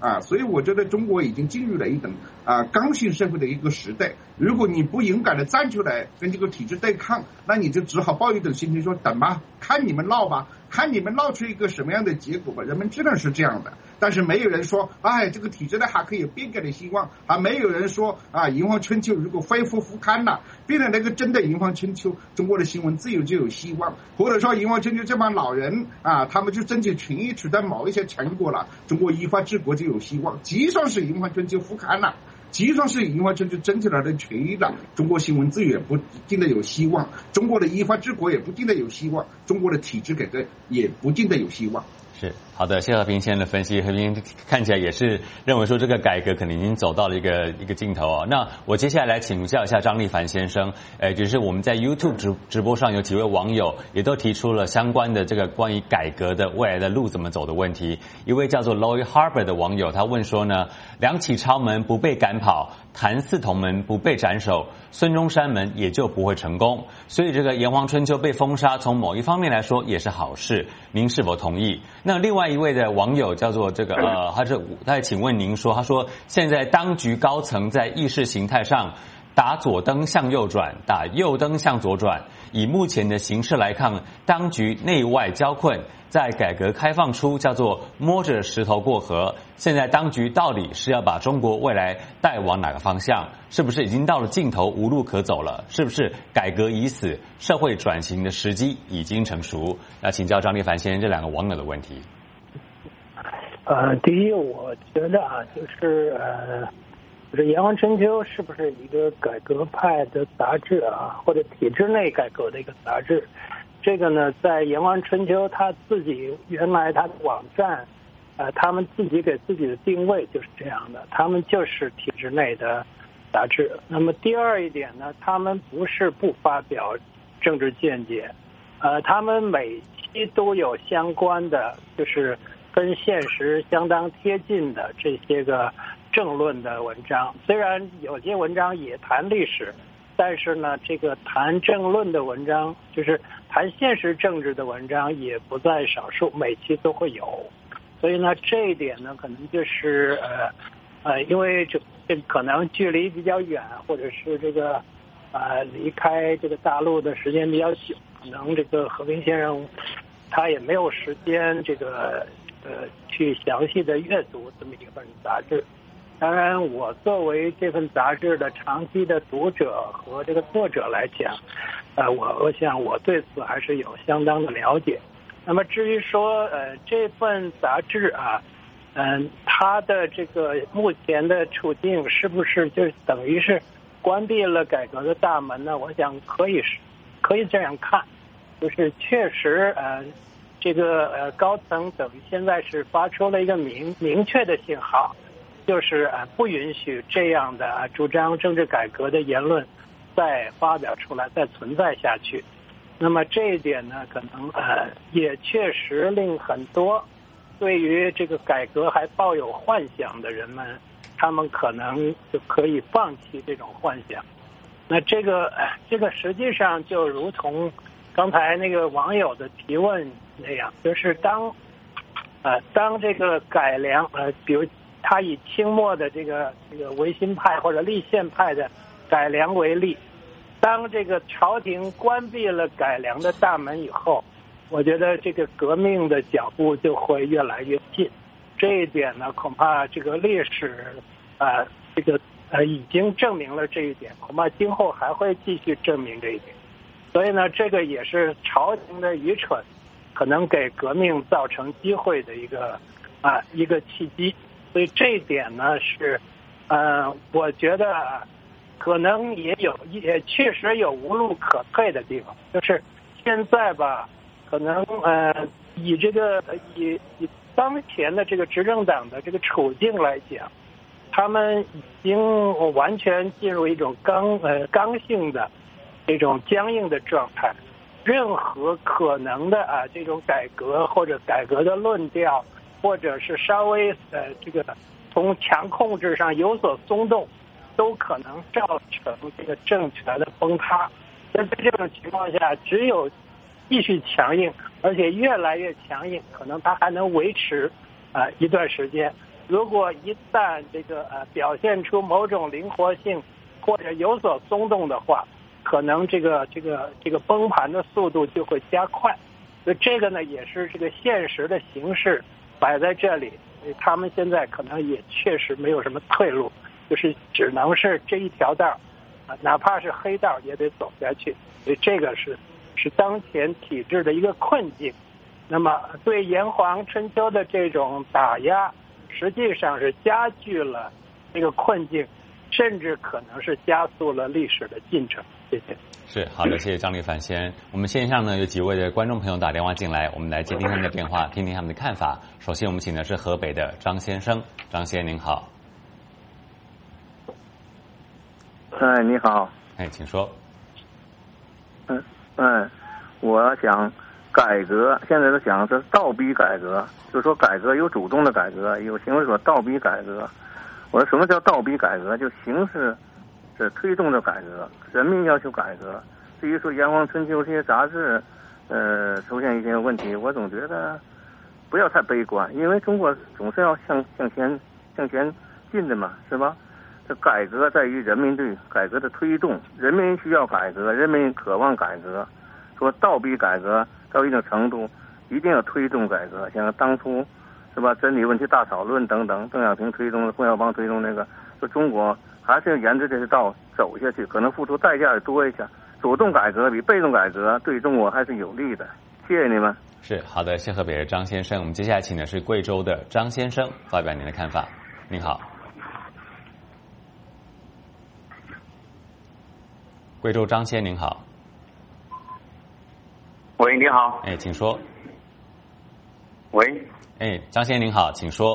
啊，所以我觉得中国已经进入了一种啊刚性社会的一个时代。如果你不勇敢的站出来跟这个体制对抗，那你就只好抱一种心情说等吧，看你们闹吧，看你们闹出一个什么样的结果吧。人们只能是这样的，但是没有人说，哎，这个体制呢还可以有变改的希望，还没有人说啊，炎黄春秋如果恢复复刊了，变成那个真的炎黄春秋，中国的新闻自由就有希望，或者说炎黄春秋这帮老人啊，他们就争取权益取得某一些成果了，中国依法治国就有希望。即算是炎黄春秋复刊了，即算是炎黄春秋争取来的权益了，中国新闻自由也不见得有希望，中国的依法治国也不见得有希望，中国的体制改革也不见得有希望。 是好的，谢和平先生的分析，和平看起来也是认为说这个改革可能已经走到了一个一个尽头哦。那我接下来来请教一下张立凡先生，呃，就是我们在 YouTube 直直播上有几位网友也都提出了相关的这个关于改革的未来的路怎么走的问题。一位叫做 Loy Harper 的网友他问说呢，梁启超门不被赶跑，谭嗣同门不被斩首，孙中山门也就不会成功。所以这个炎黄春秋被封杀，从某一方面来说也是好事，您是否同意？那另外一位的网友叫做这个呃，他是他请问您说，他说现在当局高层在意识形态上打左灯向右转，打右灯向左转，以目前的形势来看，当局内外交困，在改革开放初叫做摸着石头过河，现在当局到底是要把中国未来带往哪个方向？是不是已经到了尽头无路可走了？是不是改革已死，社会转型的时机已经成熟？那请教张立凡先生这两个网友的问题。 呃，第一，我觉得啊，就是呃，就是《炎黄春秋》是不是一个改革派的杂志啊，或者体制内改革的一个杂志？这个呢，在《炎黄春秋》他自己原来他的网站，呃，他们自己给自己的定位就是这样的，他们就是体制内的杂志。那么第二一点呢，他们不是不发表政治见解，呃，他们每期都有相关的，就是跟现实相当贴近的这些个政论的文章。虽然有些文章也谈历史，但是呢，这个谈政论的文章，就是谈现实政治的文章也不在少数，每期都会有。所以呢，这一点呢，可能就是呃呃，因为这这可能距离比较远，或者是这个呃离开这个大陆的时间比较久，可能这个和平先生他也没有时间这个呃去详细的阅读这么一份杂志。当然，我作为这份杂志的长期的读者和这个作者来讲，呃，我我想我对此还是有相当的了解。那么至于说呃这份杂志啊，嗯、呃，它的这个目前的处境是不是就等于是关闭了改革的大门呢？我想可以是可以这样看，就是确实呃这个呃高层等于现在是发出了一个明明确的信号。就是呃不允许这样的、啊、主张政治改革的言论再发表出来，再存在下去。那么这一点呢，可能呃也确实令很多对于这个改革还抱有幻想的人们，他们可能就可以放弃这种幻想。那这个、呃、这个实际上就如同刚才那个网友的提问那样，就是当呃当这个改良呃比如他以清末的这个这个维新派或者立宪派的改良为例，当这个朝廷关闭了改良的大门以后，我觉得这个革命的脚步就会越来越近。这一点呢，恐怕这个历史啊、呃，这个呃已经证明了这一点，恐怕今后还会继续证明这一点。所以呢，这个也是朝廷的愚蠢可能给革命造成机会的一个啊、呃、一个契机。所以这一点呢是，呃，我觉得可能也有，也确实有无路可退的地方。就是现在吧，可能呃，以这个以以当前的这个执政党的这个处境来讲，他们已经完全进入一种刚呃刚性的这种僵硬的状态。任何可能的啊这种改革或者改革的论调，或者是稍微呃这个从强控制上有所松动，都可能造成这个政权的崩塌。那在这种情况下，只有继续强硬，而且越来越强硬，可能它还能维持啊、呃、一段时间。 如果一旦这个呃表现出某种灵活性或者有所松动的话，可能这个这个这个崩盘的速度就会加快。所以这个呢也是这个现实的形势摆在这里，他们现在可能也确实没有什么退路，就是只能是这一条道啊，哪怕是黑道也得走下去。所以这个是是当前体制的一个困境。那么对炎黄春秋的这种打压，实际上是加剧了这个困境，甚至可能是加速了历史的进程。谢谢。 是好的，谢谢张立凡先生。我们线上呢有几位的观众朋友打电话进来，我们来接听他们的电话，听听他们的看法。首先我们请的是河北的张先生，张先生您好。 哎，你好。 哎，请说。 嗯嗯，我想改革，现在都讲是倒逼改革，就是说改革有主动的改革，有行为说倒逼改革。我说什么叫倒逼改革？就形式是推动着改革，人民要求改革。至于说《炎黄春秋》这些杂志，呃，出现一些问题，我总觉得不要太悲观，因为中国总是要向向前向前进的嘛，是吧？这改革在于人民对改革的推动，人民需要改革，人民渴望改革。说倒逼改革到一定程度，一定要推动改革。像当初是吧，真理问题大讨论等等，邓小平推动，冯小刚推动那个，说中国还是要沿着这个道走下去，可能付出代价也多一些。主动改革比被动改革对中国还是有利的。谢谢你们。 是好的，谢河北的张先生。我们接下来请的是贵州的张先生发表您的看法。您好。贵州张先，您好。 喂，你好。 哎，请说。 喂。 哎，张先您好，请说。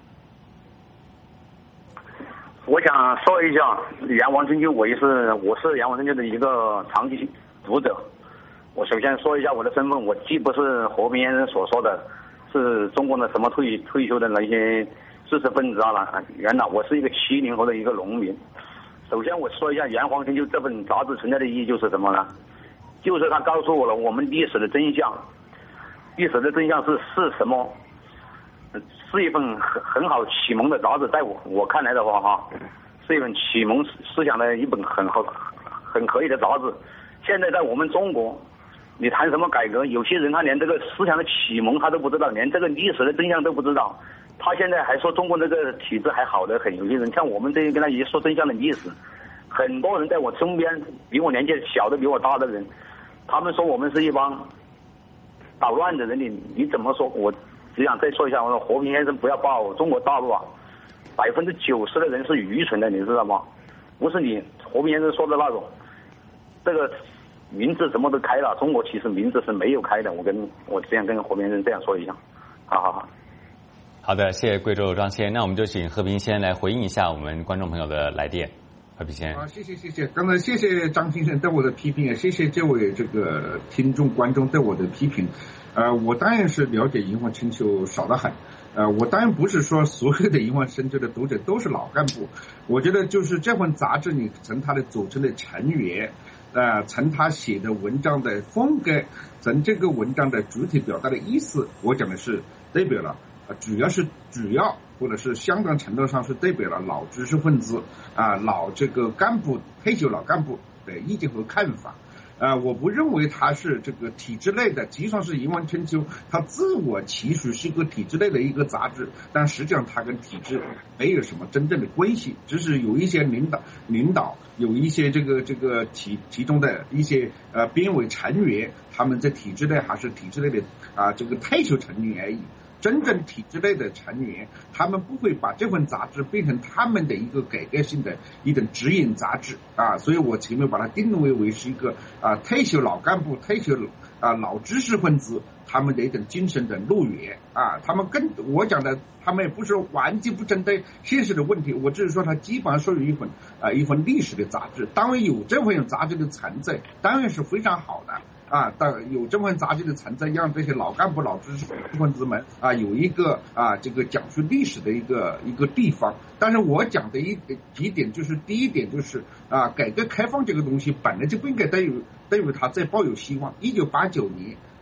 我想说一下《炎黄春秋》，我也是我是《炎黄春秋》的一个长期读者。我首先说一下我的身份，我既不是和平先生所说的，是中国的什么退退休的那些知识分子啊，原来我是一个七零后的一个农民。首先我说一下《炎黄春秋》这份杂志存在的意义就是什么呢？就是它告诉我了我们历史的真相。历史的真相是是什么？是一份很很好启蒙的杂志，在我我看来的话哈，是一本启蒙思想的一本很好很可以的杂志。现在在我们中国，你谈什么改革，有些人他连这个思想的启蒙他都不知道，连这个历史的真相都不知道。他现在还说中国这个体制还好得很，有些人像我们这些跟他一说真相的历史，很多人在我身边比我年纪小的比我大的人，他们说我们是一帮捣乱的人，你你怎么说？我只想再说一下，我说和平先生不要报中国大陆啊，百分之九十的人是愚蠢的，你知道吗？不是你和平先生说的那种，这个名字什么都开了，中国其实名字是没有开的。我跟我这样跟和平先生这样说一下，好好好。 好的，谢谢贵州张先，那我们就请和平先来回应一下我们观众朋友的来电。和平先， 啊，谢谢谢谢，刚才谢谢张先生对我的批评，也谢谢这位这个听众观众对我的批评。呃，我当然是了解《炎黄春秋》少得很。呃，我当然不是说所有的《炎黄春秋》的读者都是老干部，我觉得就是这份杂志，你从它的组成的成员，呃，从他写的文章的风格，从这个文章的主体表达的意思，我讲的是代表了，呃，主要是主要或者是相当程度上是代表了老知识分子啊、呃，老这个干部退休老干部的意见和看法。啊、呃，我不认为它是这个体制内的，即使是《炎黄春秋》，它自我其实是一个体制内的一个杂志，但实际上它跟体制没有什么真正的关系，只是有一些领导领导有一些这个这个其其中的一些呃编委成员，他们在体制内还是体制内的啊、呃、这个退休成员而已。真正体制内的成员，他们不会把这份杂志变成他们的一个改革性的一种指引杂志啊，所以我前面把它定位为是一个啊退休老干部、退休啊老知识分子他们的一种精神的乐园啊，他们跟我讲的，他们也不是完全不针对现实的问题，我只是说它基本上属于一份啊一份历史的杂志，当然有这份杂志的存在，当然是非常好的。啊，当有这份杂志的存在，让这些老干部、老知识分子们啊有一个啊这个讲述历史的一个一个地方。但是我讲的一几点就是，第一点就是啊，改革开放这个东西本来就不应该对于对于它再抱有希望。一九八九年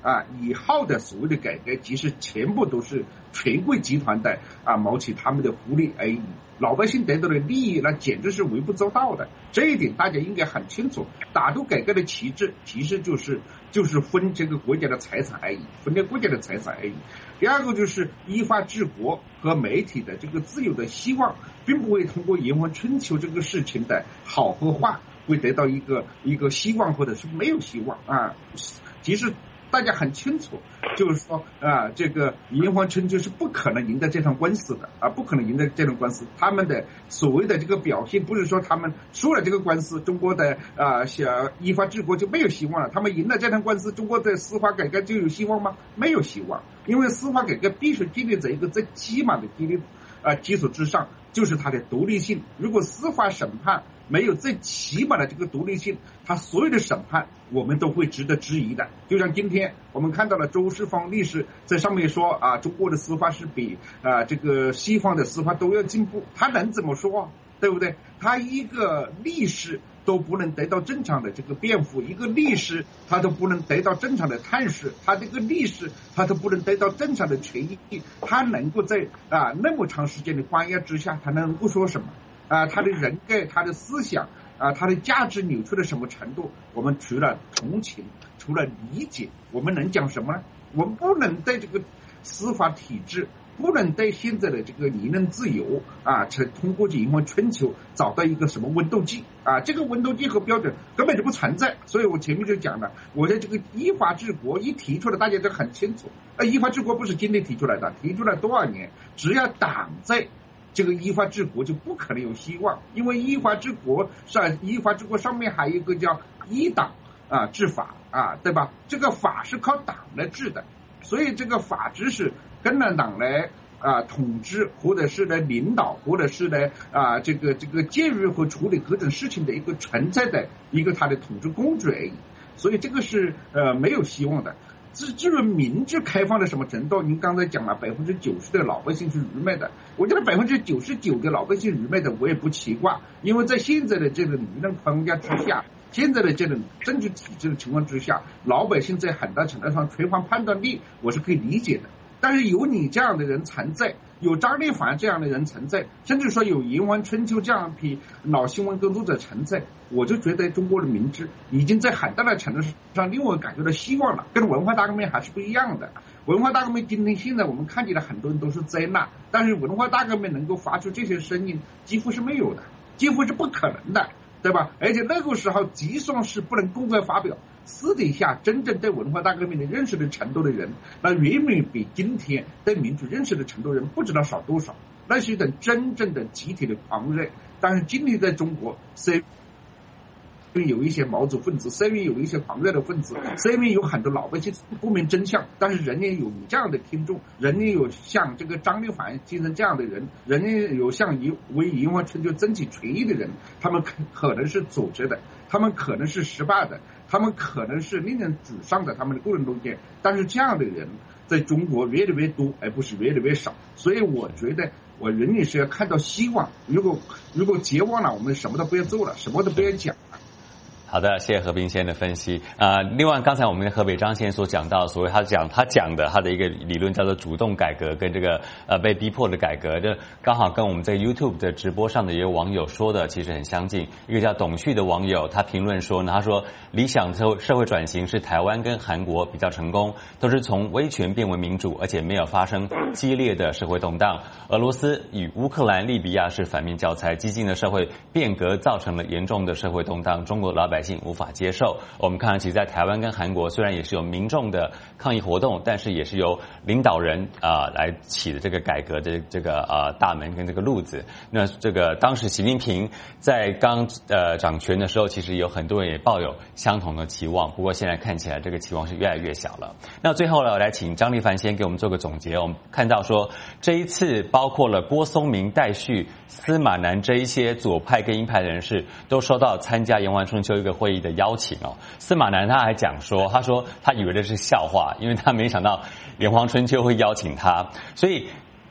啊，以后的所谓的改革，其实全部都是权贵集团的啊谋取他们的福利而已。老百姓得到的利益，那简直是微不足道的。这一点大家应该很清楚。打倒改革的旗帜，其实就是就是分这个国家的财产而已，分裂国家的财产而已。第二个就是依法治国和媒体的这个自由的希望，并不会通过炎黄春秋这个事情的好和坏，会得到一个一个希望或者是没有希望啊。其实大家很清楚，就是说啊，这个炎黄春秋是不可能赢得这场官司的啊，不可能赢得这场官司。他们的所谓的这个表现，不是说他们输了这个官司，中国的啊想依法治国就没有希望了。他们赢了这场官司，中国的司法改革就有希望吗？没有希望，因为司法改革必须建立在一个最起码的基础啊基础之上，就是它的独立性。如果司法审判没有最起码的这个独立性，他所有的审判我们都会值得质疑的。就像今天我们看到了周世芳律师在上面说啊，中国的司法是比啊这个西方的司法都要进步，他能怎么说啊？对不对？他一个律师都不能得到正常的这个辩护，一个律师他都不能得到正常的探视，他这个律师他都不能得到正常的权益，他能够在啊那么长时间的关押之下，他能够说什么？啊，他的人格、他的思想啊，他的价值扭曲到什么程度？我们除了同情，除了理解，我们能讲什么呢？我们不能对这个司法体制，不能对现在的这个言论自由啊，通过这炎黄春秋找到一个什么温度计啊？这个温度计和标准根本就不存在。所以我前面就讲了，我的这个依法治国一提出来，大家都很清楚。啊，依法治国不是今天提出来的，提出来多少年？只要党在这个依法治国就不可能有希望，因为依法治国上依法治国上面还有一个叫依党啊治法啊，对吧？这个法是靠党来治的，所以这个法治是跟着党来啊统治，或者是来领导，或者是来啊这个这个介入和处理各种事情的一个存在的一个它的统治工具而已。所以这个是呃没有希望的。至至于民主开放的什么程度，您刚才讲了百分之九十的老百姓是愚昧的，我觉得百分之九十九的老百姓愚昧的我也不奇怪，因为在现在的这种舆论框架之下，现在的这种政治体制的情况之下，老百姓在很大程度上缺乏判断力，我是可以理解的。但是有你这样的人存在，有张立凡这样的人存在，甚至说有炎黄春秋这样一批老新闻工作者存在，我就觉得中国的民主已经在很大的程度上令我感觉到希望了，跟文化大革命还是不一样的。文化大革命今天现在我们看见了很多人都是灾难，但是文化大革命能够发出这些声音几乎是没有的，几乎是不可能的，对吧？而且那个时候即算是不能公开发表，私底下真正对文化大革命的认识的程度的人，那远远比今天对民主认识的程度人不知道少多少，那是一种真正的集体的狂热。但是今天在中国，虽然有一些毛主分子，虽然有一些狂热的分子，虽然有很多老百姓不明真相，但是人也有你这样的听众，人也有像这个张立凡先生这样的人，人也有像为炎黄春秋争取权益的人，他们可能是组织的，他们可能是失败的，他们可能是令人沮丧的，他们的个人路线，但是这样的人在中国越来越多，而不是越来越少。所以我觉得我人也是要看到希望，如果如果绝望了，我们什么都不要做了，什么都不要讲了。 好的，谢谢何斌先生的分析。呃，另外刚才我们河北张先生所讲到，所谓他讲他讲的他的一个理论叫做主动改革跟这个呃被逼迫的改革，这刚好跟我们在 YouTube 的直播上的一个网友说的其实很相近。一个叫董旭的网友，他评论说呢，他说理想社社会转型是台湾跟韩国比较成功，都是从威权变为民主，而且没有发生激烈的社会动荡。俄罗斯与乌克兰、利比亚是反面教材，激进的社会变革造成了严重的社会动荡，中国老百姓无法接受。我们看，其实在台湾跟韩国虽然也是有民众的抗议活动，但是也是由领导人啊、呃、来起的这个改革的这个呃大门跟这个路子。那这个当时习近平在刚呃掌权的时候，其实有很多人也抱有相同的期望，不过现在看起来这个期望是越来越小了。那最后呢，我来请张立凡先给我们做个总结。我们看到说这一次包括了郭松鸣、戴旭、司马南这一些左派跟鹰派人士都收到参加炎黄春秋一个会议的邀请哦。司马南他还讲说，他说他以为这是笑话，因为他没想到炎黄春秋会邀请他。所以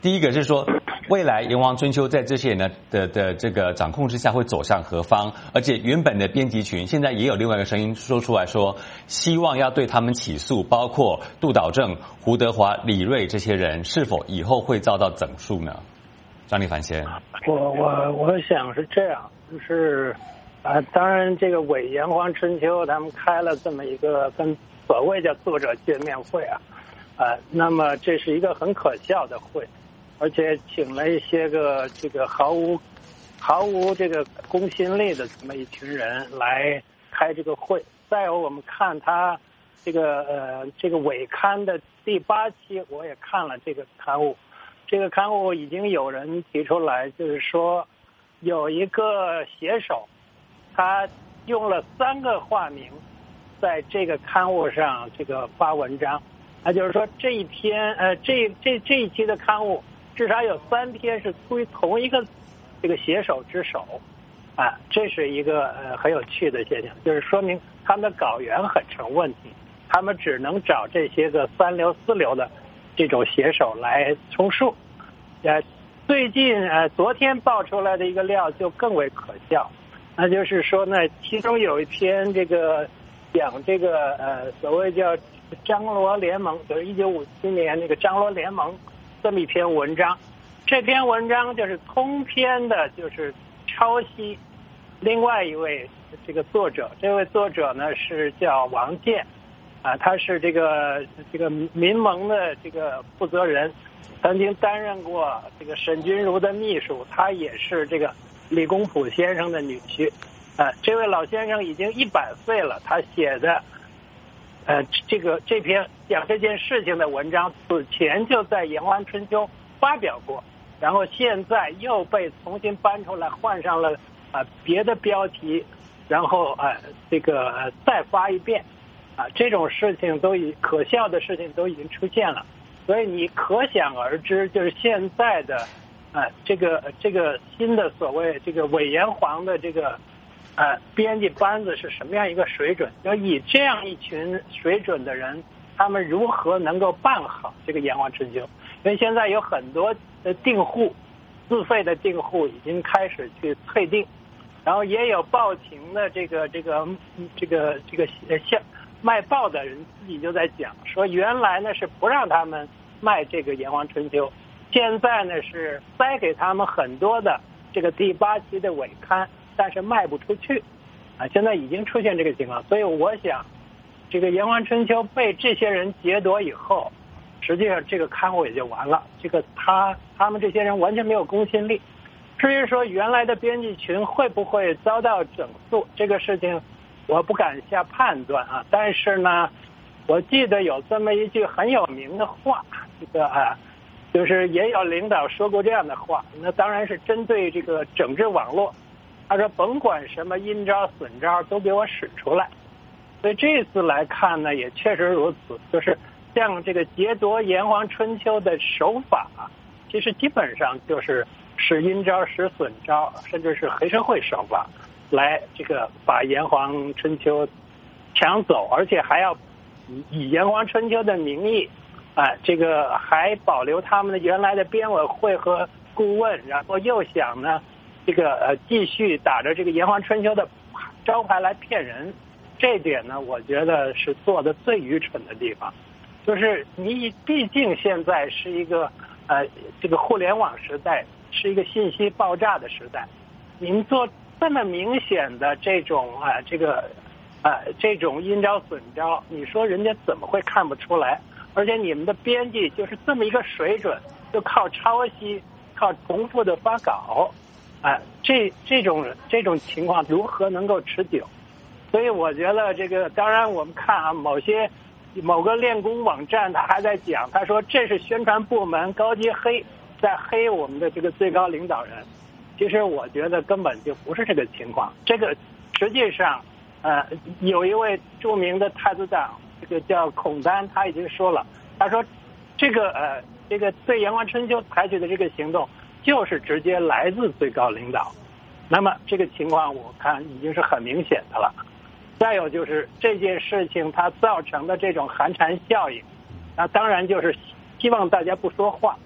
第一个是说，未来炎黄春秋在这些人的的的这个掌控之下会走向何方？而且原本的编辑群现在也有另外一个声音说出来说，希望要对他们起诉，包括杜导正、胡德华、李瑞这些人，是否以后会遭到整肃呢？张立凡先， 我我我想是这样，就是啊，当然这个伪炎黄春秋他们开了这么一个跟所谓叫作者见面会啊，啊，那么这是一个很可笑的会。而且请了一些个这个毫无毫无这个公信力的这么一群人来开这个会。再有我们看他这个呃这个尾刊的第八期，我也看了这个刊物。这个刊物已经有人提出来，就是说有一个写手，他用了三个化名在这个刊物上这个发文章。那就是说这一篇呃这这这一期的刊物。至少有三篇是出于同一个这个写手之手，啊，这是一个呃很有趣的现象，就是说明他们的稿源很成问题，他们只能找这些个三流四流的这种写手来充数。呃，最近呃昨天爆出来的一个料就更为可笑，那就是说呢，其中有一篇这个讲这个呃所谓叫张罗联盟，就是一九五七年那个张罗联盟。这么一篇文章，这篇文章就是通篇的，就是抄袭另外一位这个作者。这位作者呢是叫王健，啊，他是这个这个民盟的这个负责人，曾经担任过这个沈钧儒的秘书，他也是这个李公朴先生的女婿。啊，这位老先生已经一百岁了，他写的。呃，这个这篇讲这件事情的文章，此前就在《炎黄春秋》发表过，然后现在又被重新搬出来，换上了啊、呃、别的标题，然后啊、呃、这个、呃、再发一遍，啊这种事情都已可笑的事情都已经出现了，所以你可想而知，就是现在的啊、呃、这个这个新的所谓这个伪炎黄的这个。呃，编辑班子是什么样一个水准？要以这样一群水准的人，他们如何能够办好这个炎黄春秋？因为现在有很多的订户，自费的订户已经开始去退订，然后也有报亭的这个这个这个这个像卖报的人自己就在讲说，原来呢是不让他们卖这个炎黄春秋，现在呢是塞给他们很多的这个第八期的尾刊。但是卖不出去，啊，现在已经出现这个情况，所以我想，这个炎黄春秋被这些人劫夺以后，实际上这个刊物也就完了。这个他他们这些人完全没有公信力。至于说原来的编辑群会不会遭到整肃，这个事情我不敢下判断啊。但是呢，我记得有这么一句很有名的话，这个啊，就是也有领导说过这样的话，那当然是针对这个整治网络。他说甭管什么阴招损招都给我使出来。所以这次来看呢，也确实如此，就是像这个劫夺炎黄春秋的手法，其实基本上就是使阴招使损招，甚至是黑社会手法来这个把炎黄春秋抢走，而且还要以以炎黄春秋的名义啊，这个还保留他们的原来的编委会和顾问，然后又想呢这个呃继续打着这个炎黄春秋的招牌来骗人。这点呢，我觉得是做的最愚蠢的地方，就是你毕竟现在是一个呃这个互联网时代，是一个信息爆炸的时代，你们做这么明显的这种啊、呃、这个啊、呃、这种阴招损招，你说人家怎么会看不出来？而且你们的编辑就是这么一个水准，就靠抄袭、靠重复的发稿，啊、呃、这这种这种情况如何能够持久？所以我觉得这个，当然我们看啊，某些某个练功网站他还在讲，他说这是宣传部门高阶黑在黑我们的这个最高领导人。其实我觉得根本就不是这个情况。这个实际上，呃，有一位著名的太子党，这个叫孔丹，他已经说了，他说这个呃这个对炎黄春秋采取的这个行动，就是直接来自最高领导。那么这个情况我看已经是很明显的了。再有就是这件事情它造成的这种寒蝉效应，那当然就是希望大家不说话，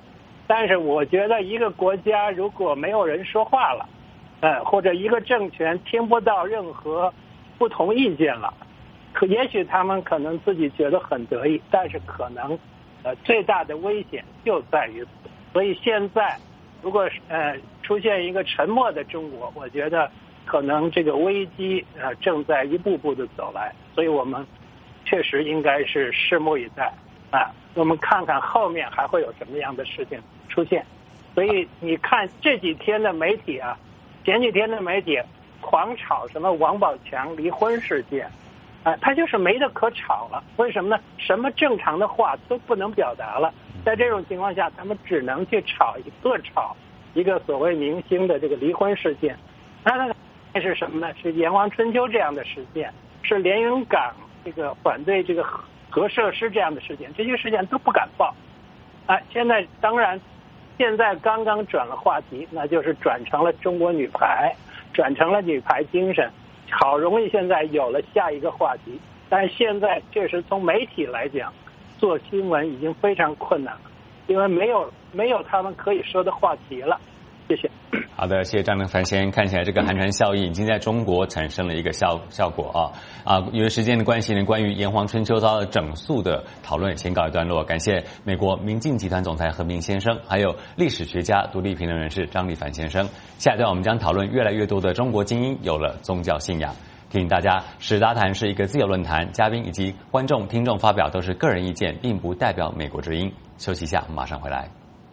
但是我觉得一个国家如果没有人说话了，呃，或者一个政权听不到任何不同意见了，可也许他们可能自己觉得很得意，但是可能呃最大的危险就在于此。所以现在如果呃出现一个沉默的中国，我觉得可能这个危机呃正在一步步的走来，所以我们确实应该是拭目以待啊，我们看看后面还会有什么样的事情出现。所以你看这几天的媒体啊，前几天的媒体狂炒什么王宝强离婚事件，啊，他就是没得可炒了。为什么呢？什么正常的话都不能表达了，在这种情况下，他们只能去炒一个炒一个所谓明星的这个离婚事件。那那是什么呢？是炎黄春秋这样的事件，是连云港这个反对这个核核设施这样的事件，这些事件都不敢报。啊，现在当然，现在刚刚转了话题，那就是转成了中国女排，转成了女排精神，好容易现在有了下一个话题，但是现在确实从媒体来讲，做新闻已经非常困难了，因为没有没有他们可以说的话题了。谢谢。 好的，谢谢张正凡先生。看起来这个寒蝉效应已经在中国产生了一个效效果啊啊！因为时间的关系呢，关于炎黄春秋遭到整肃的讨论先告一段落。感谢美国明镜集团总裁何明先生，还有历史学家、独立评论人士张立凡先生。下一段我们将讨论越来越多的中国精英有了宗教信仰。提醒大家，史达谈是一个自由论坛，嘉宾以及观众、听众发表都是个人意见，并不代表美国之音。休息一下，马上回来。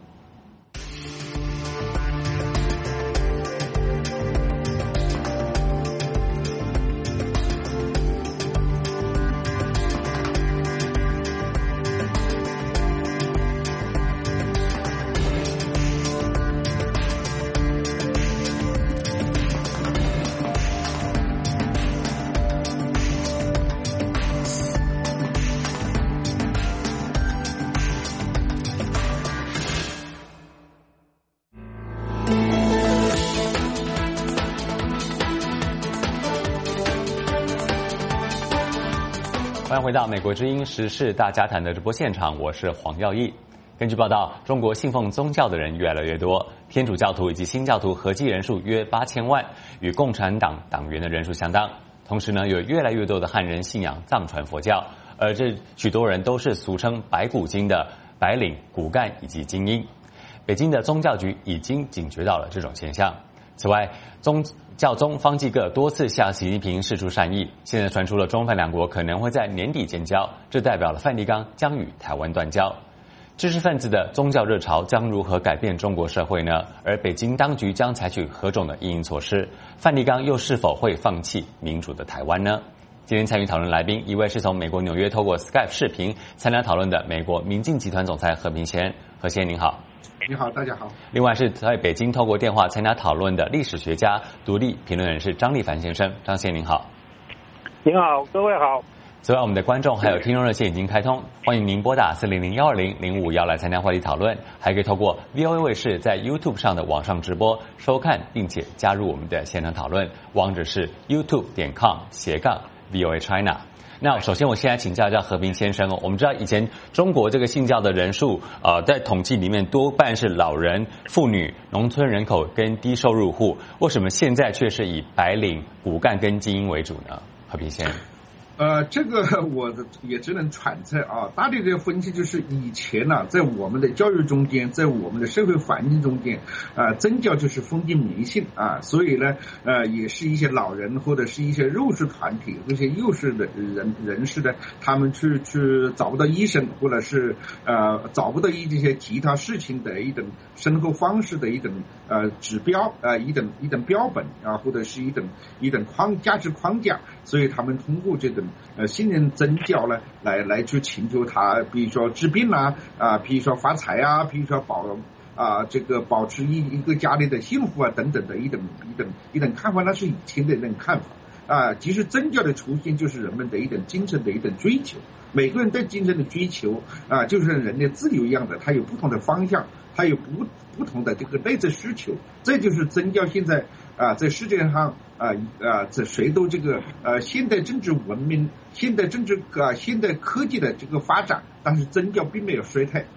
欢迎回到美国之音时事大家谈的直播现场，我是黄耀义。根据报道，中国信奉宗教的人越来越多，天主教徒以及新教徒合计人数约八千万，与共产党党员的人数相当。同时呢，有越来越多的汉人信仰藏传佛教，而这许多人都是俗称白骨精的白领、骨干以及精英。北京的宗教局已经警觉到了这种现象。此外，宗教宗方济各多次向习近平释出善意，现在传出了中梵两国可能会在年底建交，这代表了梵蒂冈将与台湾断交。知识分子的宗教热潮将如何改变中国社会呢？而北京当局将采取何种的因应措施？梵蒂冈又是否会放弃民主的台湾呢？今天参与讨论来宾，一位是从美国纽约透过 Skype 视频参加讨论的美国明镜集团总裁何明贤。何先生您好。 你好，大家好。 另外是在北京透过电话参加讨论的历史学家、独立评论人士张立凡先生。张先生您好。 您好，各位好。 此外，我们的观众还有听众热线已经开通，欢迎您拨打四零零幺二零零五幺来参加话题讨论，还可以透过 V O A 卫视在 YouTube 上的网上直播收看，并且加入我们的现场讨论，网址是 youtube 点 com 斜杠 V O A China。那首先我现在请教一下何明先生哦，我们知道以前中国这个信教的人数呃在统计里面多半是老人、妇女、农村人口跟低收入户，为什么现在却是以白领、骨干跟精英为主呢？何明先生。 呃，这个我也只能揣测啊。大体的分析就是，以前呢、啊，在我们的教育中间，在我们的社会环境中间，啊、呃，宗教就是封建迷信啊，所以呢，呃，也是一些老人或者是一些弱势团体，这些弱势的人人士呢，他们去去找不到医生，或者是呃找不到一这些其他事情的一种生活方式的一种呃指标啊、呃，一种一种标本啊，或者是一种一种框价值框架，所以他们通过这种呃，信任宗教呢，来来去请求他，比如说治病啊，啊，比如说发财啊，比如说保啊这个保持一一个家里的幸福啊等等的一种一种一种看法，那是以前的一种看法啊。其实宗教的出现就是人们的一种精神的一种追求，每个人对精神的追求啊，就是人的自由一样的，它有不同的方向，它有不不同的这个内在需求，这就是宗教现在啊在世界上。啊啊，这随着这个呃现代政治文明、现代政治啊、现代科技的这个发展，但是宗教并没有衰退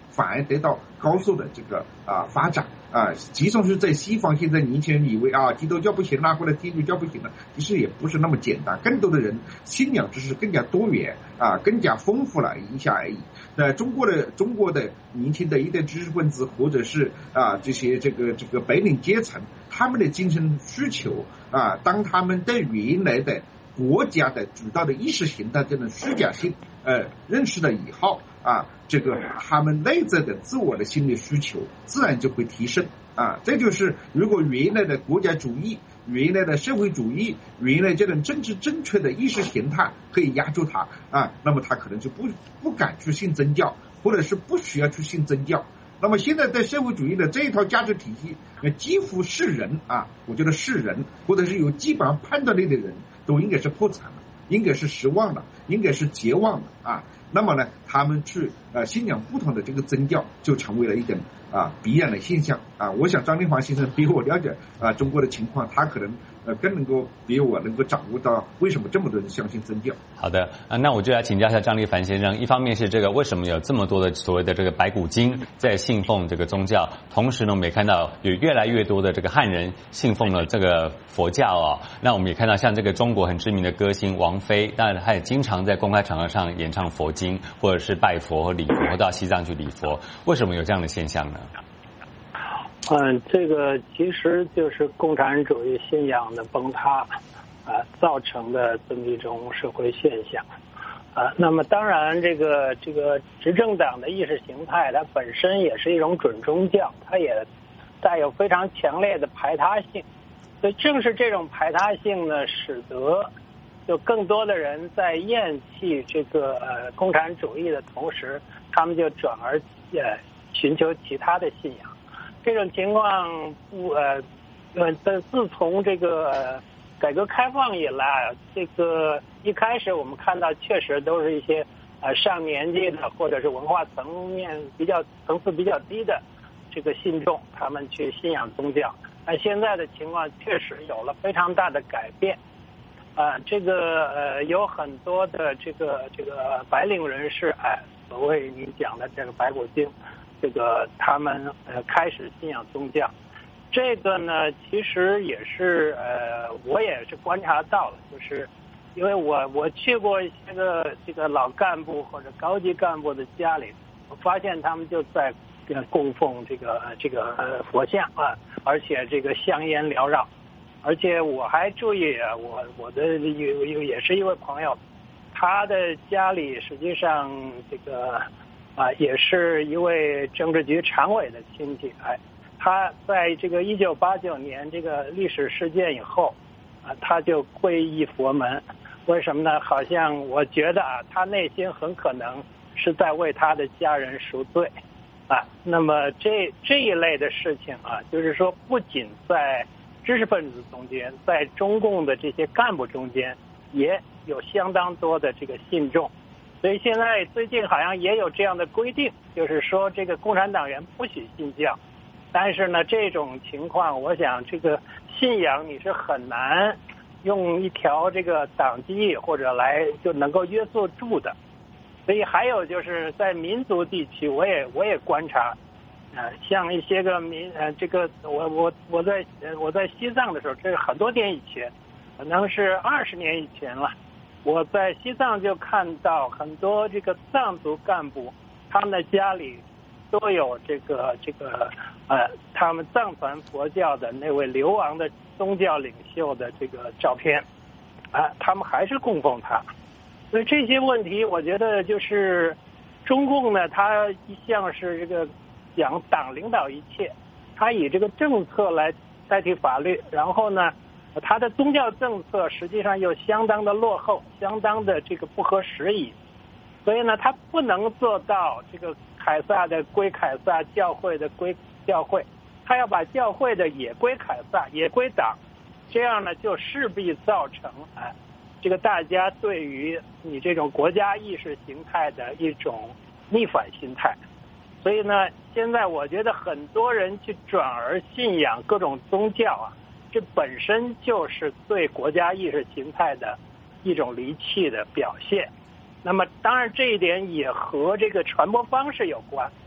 反而得到高速的这个啊发展啊。即使是在西方，现在年轻人以为啊基督教不行啦，或者天主教不行了，其实也不是那么简单。更多的人信仰知识更加多元啊，更加丰富了一下而已。那中国的中国的年轻的一代知识分子，或者是啊这些这个这个白领阶层，他们的精神需求啊，当他们对原来的国家的主导的意识形态这种虚假性呃认识了以后啊，这个他们内在的自我的心理需求自然就会提升啊。这就是如果原来的国家主义、原来的社会主义、原来这种政治正确的意识形态可以压住他啊，那么他可能就不不敢去信宗教，或者是不需要去信宗教。那么现在在社会主义的这一套价值体系，呃，几乎是人啊，我觉得是人或者是有基本上判断力的人都应该是破产了，应该是失望了，应该是绝望了啊。那么呢，他们去呃信仰不同的这个宗教，就成为了一种啊必然的现象啊。我想张立华先生比我了解啊中国的情况，他可能呃更能够比我能够掌握到为什么这么多人相信宗教。 好的啊，那我就来请教一下张立凡先生。一方面是这个为什么有这么多的所谓的这个白骨精在信奉这个宗教，同时呢，我们也看到有越来越多的这个汉人信奉了这个佛教啊、哦。那我们也看到像这个中国很知名的歌星王菲，当然她也经常在公开场合上演唱佛经，或者是拜佛和礼佛，或到西藏去礼佛。为什么有这样的现象呢？ 嗯，这个其实就是共产主义信仰的崩塌啊、呃、造成的这么一种社会现象啊、呃。那么当然，这个这个执政党的意识形态，它本身也是一种准宗教，它也带有非常强烈的排他性。所以正是这种排他性呢，使得就更多的人在厌弃这个呃共产主义的同时，他们就转而呃寻求其他的信仰。这种情况不呃呃自自从这个、呃、改革开放以来，这个一开始我们看到确实都是一些呃上年纪的或者是文化层面比较层次比较低的这个信众，他们去信仰宗教。那现在的情况确实有了非常大的改变。啊、呃，这个呃有很多的这个这个白领人士，哎、呃，所谓你讲的这个白骨精，这个他们呃开始信仰宗教。这个呢，其实也是呃我也是观察到了，就是因为我我去过一些个这个老干部或者高级干部的家里，我发现他们就在供奉这个这个呃佛像啊，而且这个香烟缭绕。而且我还注意啊，我我的有有也是一位朋友，他的家里实际上这个啊也是一位政治局常委的亲戚。哎，他在这个一九八九年这个历史事件以后啊，他就皈依佛门。为什么呢？好像我觉得啊，他内心很可能是在为他的家人赎罪啊。那么这这一类的事情啊，就是说不仅在知识分子中间，在中共的这些干部中间也有相当多的这个信众。所以现在最近好像也有这样的规定，就是说这个共产党员不许信教。但是呢，这种情况我想这个信仰你是很难用一条这个党纪或者来就能够约束住的。所以还有就是在民族地区，我也我也观察呃，像一些个民呃，这个我我我在我在西藏的时候，这是很多年以前，可能是二十年以前了。我在西藏就看到很多这个藏族干部，他们的家里都有这个这个呃，他们藏传佛教的那位流亡的宗教领袖的这个照片，啊，他们还是供奉他。所以这些问题，我觉得就是中共呢，他一向是这个讲党领导一切，他以这个政策来代替法律，然后呢，他的宗教政策实际上又相当的落后，相当的这个不合时宜，所以呢，他不能做到这个凯撒的归凯撒，教会的归教会，他要把教会的也归凯撒，也归党，这样呢，就势必造成啊，这个大家对于你这种国家意识形态的一种逆反心态。所以呢，现在我觉得很多人去转而信仰各种宗教啊，这本身就是对国家意识形态的一种离弃的表现。那么当然这一点也和这个传播方式有关。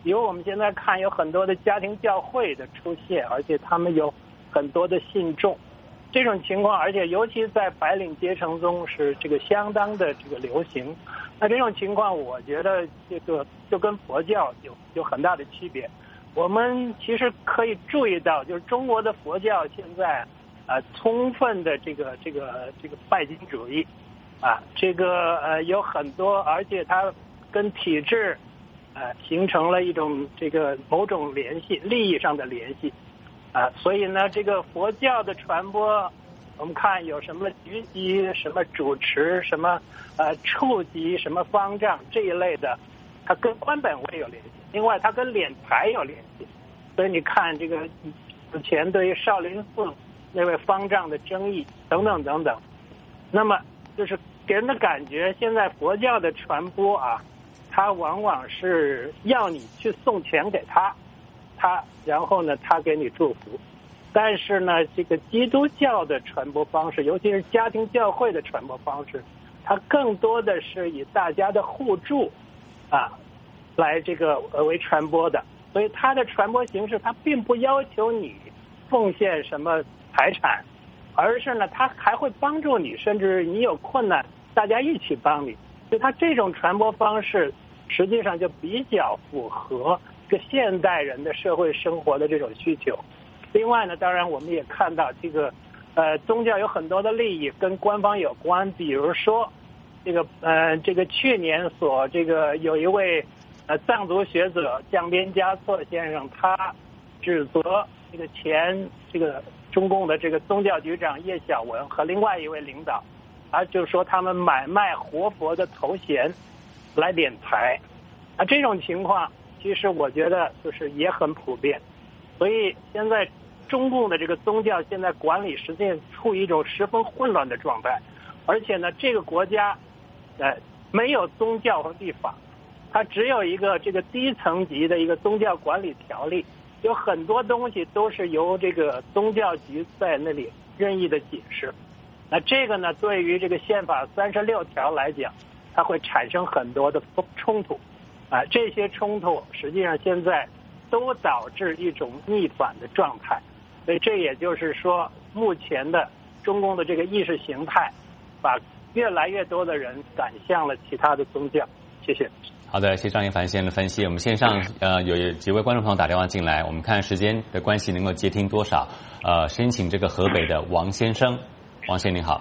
比如我们现在看有很多的家庭教会的出现，而且他们有很多的信众，这种情况，而且尤其在白领阶层中是这个相当的这个流行。那这种情况，我觉得这个就跟佛教有有很大的区别。我们其实可以注意到，就是中国的佛教现在啊、呃，充分的这个这个这个拜金主义啊，这个呃有很多，而且它跟体制。呃，形成了一种这个某种联系，利益上的联系，啊、呃，所以呢，这个佛教的传播，我们看有什么局级、什么主持、什么呃处级、什么方丈这一类的，它跟官本位有联系，另外它跟敛财有联系，所以你看这个此前对于少林寺那位方丈的争议等等等等，那么就是给人的感觉，现在佛教的传播啊。他往往是要你去送钱给他，他然后呢，他给你祝福。但是呢，这个基督教的传播方式，尤其是家庭教会的传播方式，它更多的是以大家的互助啊来这个为传播的。所以它的传播形式，它并不要求你奉献什么财产，而是呢，它还会帮助你，甚至你有困难，大家一起帮你。所以它这种传播方式。实际上就比较符合这个现代人的社会生活的这种需求。另外呢，当然我们也看到这个呃宗教有很多的利益跟官方有关，比如说这个呃这个去年所这个有一位呃藏族学者江边嘉措先生，他指责这个前这个中共的这个宗教局长叶小文和另外一位领导，他就说他们买卖活佛的头衔。来敛财，啊，这种情况其实我觉得就是也很普遍，所以现在中共的这个宗教现在管理实际上处于一种十分混乱的状态，而且呢，这个国家呃没有宗教和立法，它只有一个这个低层级的一个宗教管理条例，有很多东西都是由这个宗教局在那里任意的解释。那这个呢，对于这个宪法三十六条来讲。它会产生很多的冲突，啊，这些冲突实际上现在都导致一种逆反的状态，所以这也就是说，目前的中共的这个意识形态，把越来越多的人赶向了其他的宗教。谢谢。 好的，谢谢张一凡先生的分析。我们线上呃有几位观众朋友打电话进来，我们看时间的关系能够接听多少？呃，先请这个河北的王先生，王先生您好。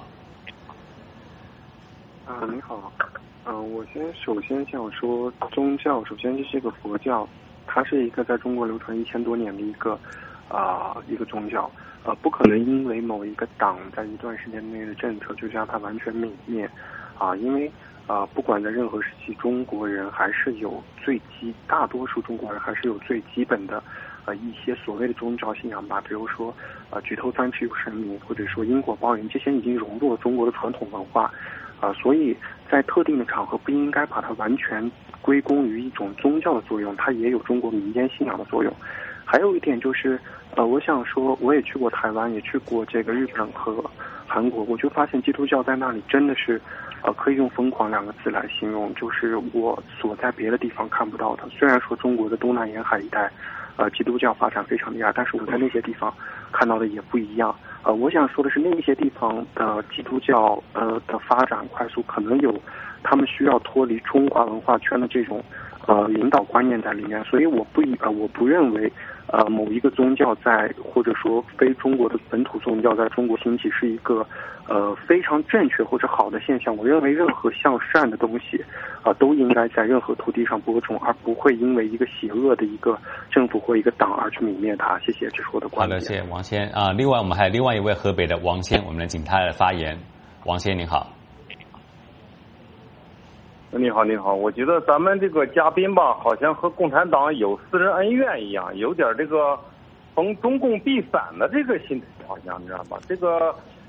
啊、呃，你好。嗯、呃，我先首先想说，宗教首先这是一个佛教，它是一个在中国流传一千多年的一个啊、呃、一个宗教，呃，不可能因为某一个党在一段时间内的政策就让它完全泯灭啊、呃，因为啊、呃，不管在任何时期，中国人还是有最基，大多数中国人还是有最基本的呃一些所谓的宗教信仰吧，比如说呃举头三尺有神明，或者说因果报应，这些已经融入了中国的传统文化。啊、呃，所以在特定的场合不应该把它完全归功于一种宗教的作用，它也有中国民间信仰的作用。还有一点就是，呃，我想说，我也去过台湾，也去过这个日本和韩国，我就发现基督教在那里真的是，呃，可以用疯狂两个字来形容，就是我所在别的地方看不到的。虽然说中国的东南沿海一带，呃，基督教发展非常厉害，但是我在那些地方看到的也不一样。呃，我想说的是，那一些地方的基督教呃的发展快速，可能有他们需要脱离中华文化圈的这种呃领导观念在里面，所以我不以呃我不认为呃某一个宗教在或者说非中国的本土宗教在中国兴起是一个呃非常正确或者好的现象。我认为任何向善的东西啊、呃、都应该在任何土地上播种，而不会因为一个邪恶的一个政府或一个党而去泯灭它。谢谢，这是我的观点。 好的，谢谢王先啊、呃。另外我们还有另外一位河北的王先，我们来请他来发言。王先您好。 你好，你好，我觉得咱们这个嘉宾吧，好像和共产党有私人恩怨一样，有点这个逢中共必反的这个心态，好像你知道吧？这个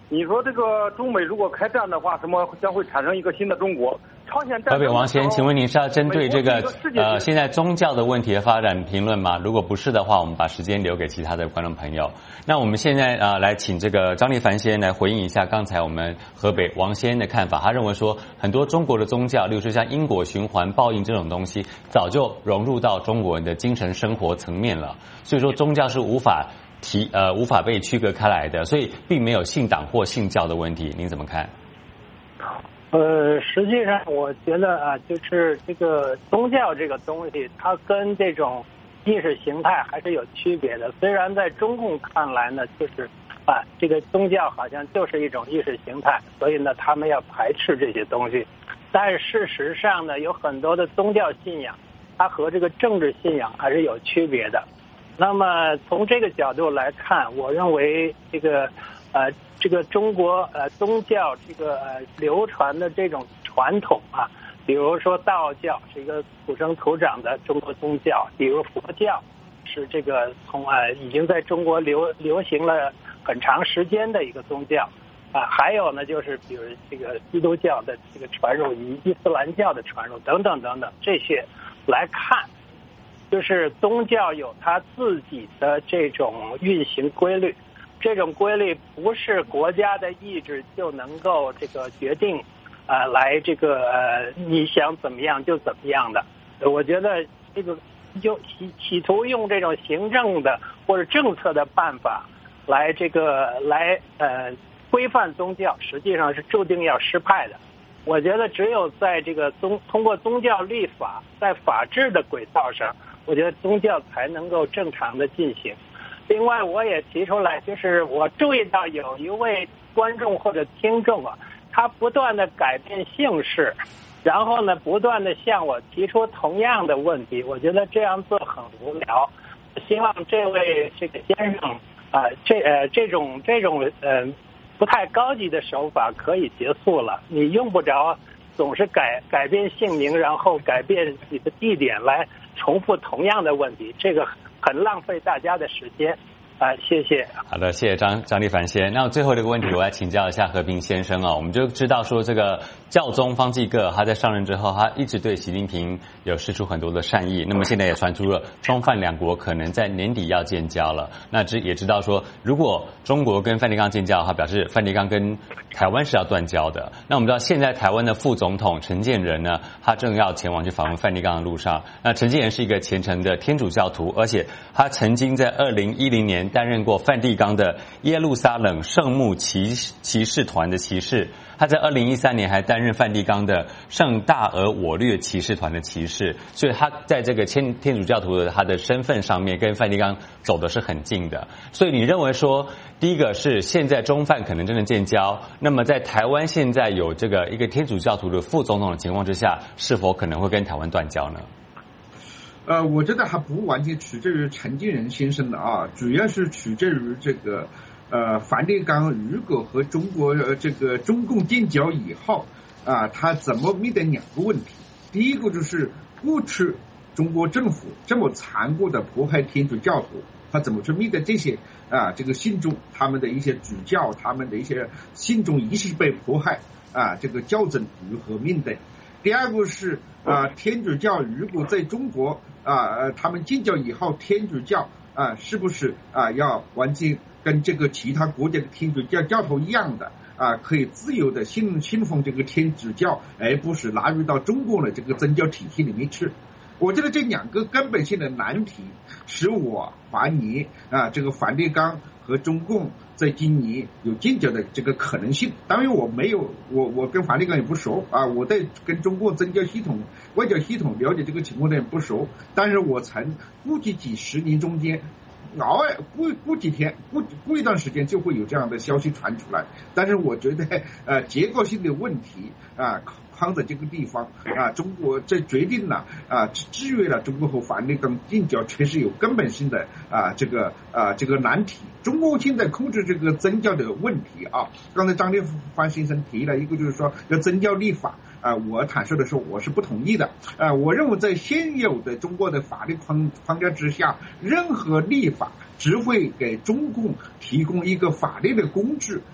你说这个中美如果开战的话，什么将会产生一个新的中国？朝鲜战。 河北王先，请问您是要针对这个呃现在宗教的问题的发展评论吗？如果不是的话，我们把时间留给其他的观众朋友。那我们现在啊、呃、来请这个张立凡先来回应一下刚才我们河北王先的看法。他认为说，很多中国的宗教，例如说像因果循环、报应这种东西，早就融入到中国人的精神生活层面了。所以说，宗教是无法提呃无法被区隔开来的，所以并没有信党或信教的问题。您怎么看？ 呃，实际上我觉得啊，就是这个宗教这个东西，它跟这种意识形态还是有区别的。虽然在中共看来呢，就是啊，这个宗教好像就是一种意识形态，所以呢，他们要排斥这些东西。但是事实上呢，有很多的宗教信仰，它和这个政治信仰还是有区别的。那么从这个角度来看，我认为这个呃。这个中国呃宗教这个呃流传的这种传统啊，比如说道教是一个土生土长的中国宗教，比如佛教是这个从呃已经在中国流流行了很长时间的一个宗教啊，还有呢就是比如这个基督教的这个传入与伊斯兰教的传入等等等等，这些来看，就是宗教有它自己的这种运行规律。这种规律不是国家的意志就能够这个决定，呃，来这个呃你想怎么样就怎么样的。我觉得这个就企企图用这种行政的或者政策的办法来这个来呃规范宗教，实际上是注定要失败的。我觉得只有在这个宗通过宗教立法，在法治的轨道上，我觉得宗教才能够正常的进行。另外，我也提出来，就是我注意到有一位观众或者听众啊，他不断的改变姓氏，然后呢，不断的向我提出同样的问题。我觉得这样做很无聊。希望这位这个先生啊、呃，这呃这种这种呃不太高级的手法可以结束了。你用不着总是改改变姓名，然后改变你的地点来重复同样的问题，这个很浪费大家的时间啊、呃！谢谢。 好的，谢谢张张立凡先。那最后这个问题，我来请教一下和平先生啊。我们就知道说，这个教宗方济各他在上任之后，他一直对习近平有释出很多的善意。那么现在也传出了中梵两国可能在年底要建交了。那知也知道说，如果中国跟梵蒂冈建交，他表示梵蒂冈跟台湾是要断交的。那我们知道，现在台湾的副总统陈建仁呢，他正要前往去访问梵蒂冈的路上。那陈建仁是一个虔诚的天主教徒，而且他曾经在二零一零年担任过梵蒂冈的耶路撒冷圣母骑骑士团的骑士。他在二零一三年还担任梵蒂冈的圣大俄我略骑士团的骑士，所以他在这个天天主教徒的他的身份上面跟梵蒂冈走的是很近的。所以你认为说，第一个是现在中梵可能真的建交，那么在台湾现在有这个一个天主教徒的副总统的情况之下，是否可能会跟台湾断交呢？ 呃，我觉得还不完全取决于陈建仁先生的啊，主要是取决于这个呃梵蒂冈如果和中国呃这个中共建交以后啊，他怎么面对两个问题。第一个就是过去中国政府这么残酷的迫害天主教徒，他怎么去面对这些啊这个信众他们的一些主教，他们的一些信众疑似被迫害啊，这个教宗如何面对。第二个是啊，天主教如果在中国啊，他们建交以后，天主教啊，是不是啊要完全跟这个其他国家的天主教教徒一样的啊，可以自由的信信奉这个天主教，而不是纳入到中国的这个宗教体系里面去？我觉得这两个根本性的难题，使我怀疑啊，这个梵蒂冈和中共在今年有建交的这个可能性。当然我没有，我我跟梵蒂冈也不熟啊，我对跟中国宗教系统、外交系统了解这个情况的也不熟，但是我曾估计几十年中间，偶尔过过几天，过过一段时间就会有这样的消息传出来。但是我觉得呃结构性的问题啊。框在这个地方啊，中国这决定了啊，制约了中国和梵蒂冈建交，确实有根本性的啊这个啊这个难题。中国现在控制这个宗教的问题啊，刚才张立凡先生提了一个，就是说要宗教立法啊，我坦率的说我是不同意的啊，我认为在现有的中国的法律框框架之下，任何立法只会给中共提供一个法律的工具，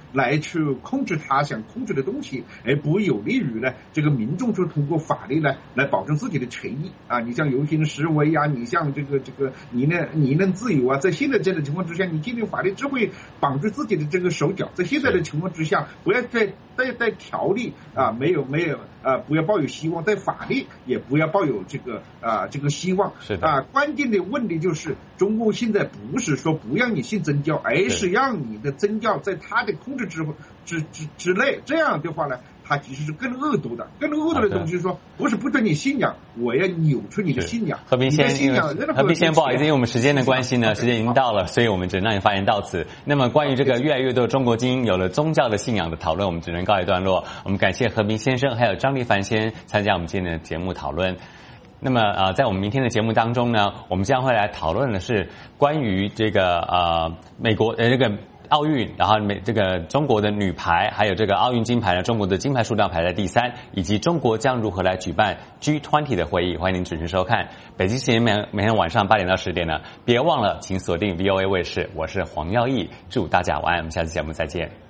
来去控制他想控制的东西，而不有利于呢这个民众就通过法律呢来保证自己的权益啊。你像游行示威啊，你像这个这个你呢你能自由啊，在现在这种情况之下，你制定法律只会绑住自己的这个手脚。在现在的情况之下，不要再在在条例啊没有没有啊不要抱有希望，在法律也不要抱有这个啊这个希望。 是的啊，关键的问题就是中共现在不是说不让你信宗教，而是让你的宗教在他的控制之之之之内。这样的话呢，它其实是更恶毒的，更恶毒的东西是说，不是不准你信仰，我要扭曲你的信仰。 何斌先生， 何斌先生，不好意思，因为我们时间的关系呢，时间已经到了，所以我们只能让你发言到此。那么关于这个越来越多中国精英有了宗教的信仰的讨论，我们只能告一段落。我们感谢何斌先生还有张立凡先生参加我们今天的节目讨论。那么呃，在我们明天的节目当中呢，我们将会来讨论的是关于这个呃美国呃这个奥运，然后美这个中国的女排，还有这个奥运金牌呢，中国的金牌数量排在第三，以及中国将如何来举办 G 二十 的会议。欢迎您准时收看北京时间每每天晚上八点到十点呢，别忘了请锁定 V O A 卫视，我是黄耀义，祝大家晚安，我们下次节目再见。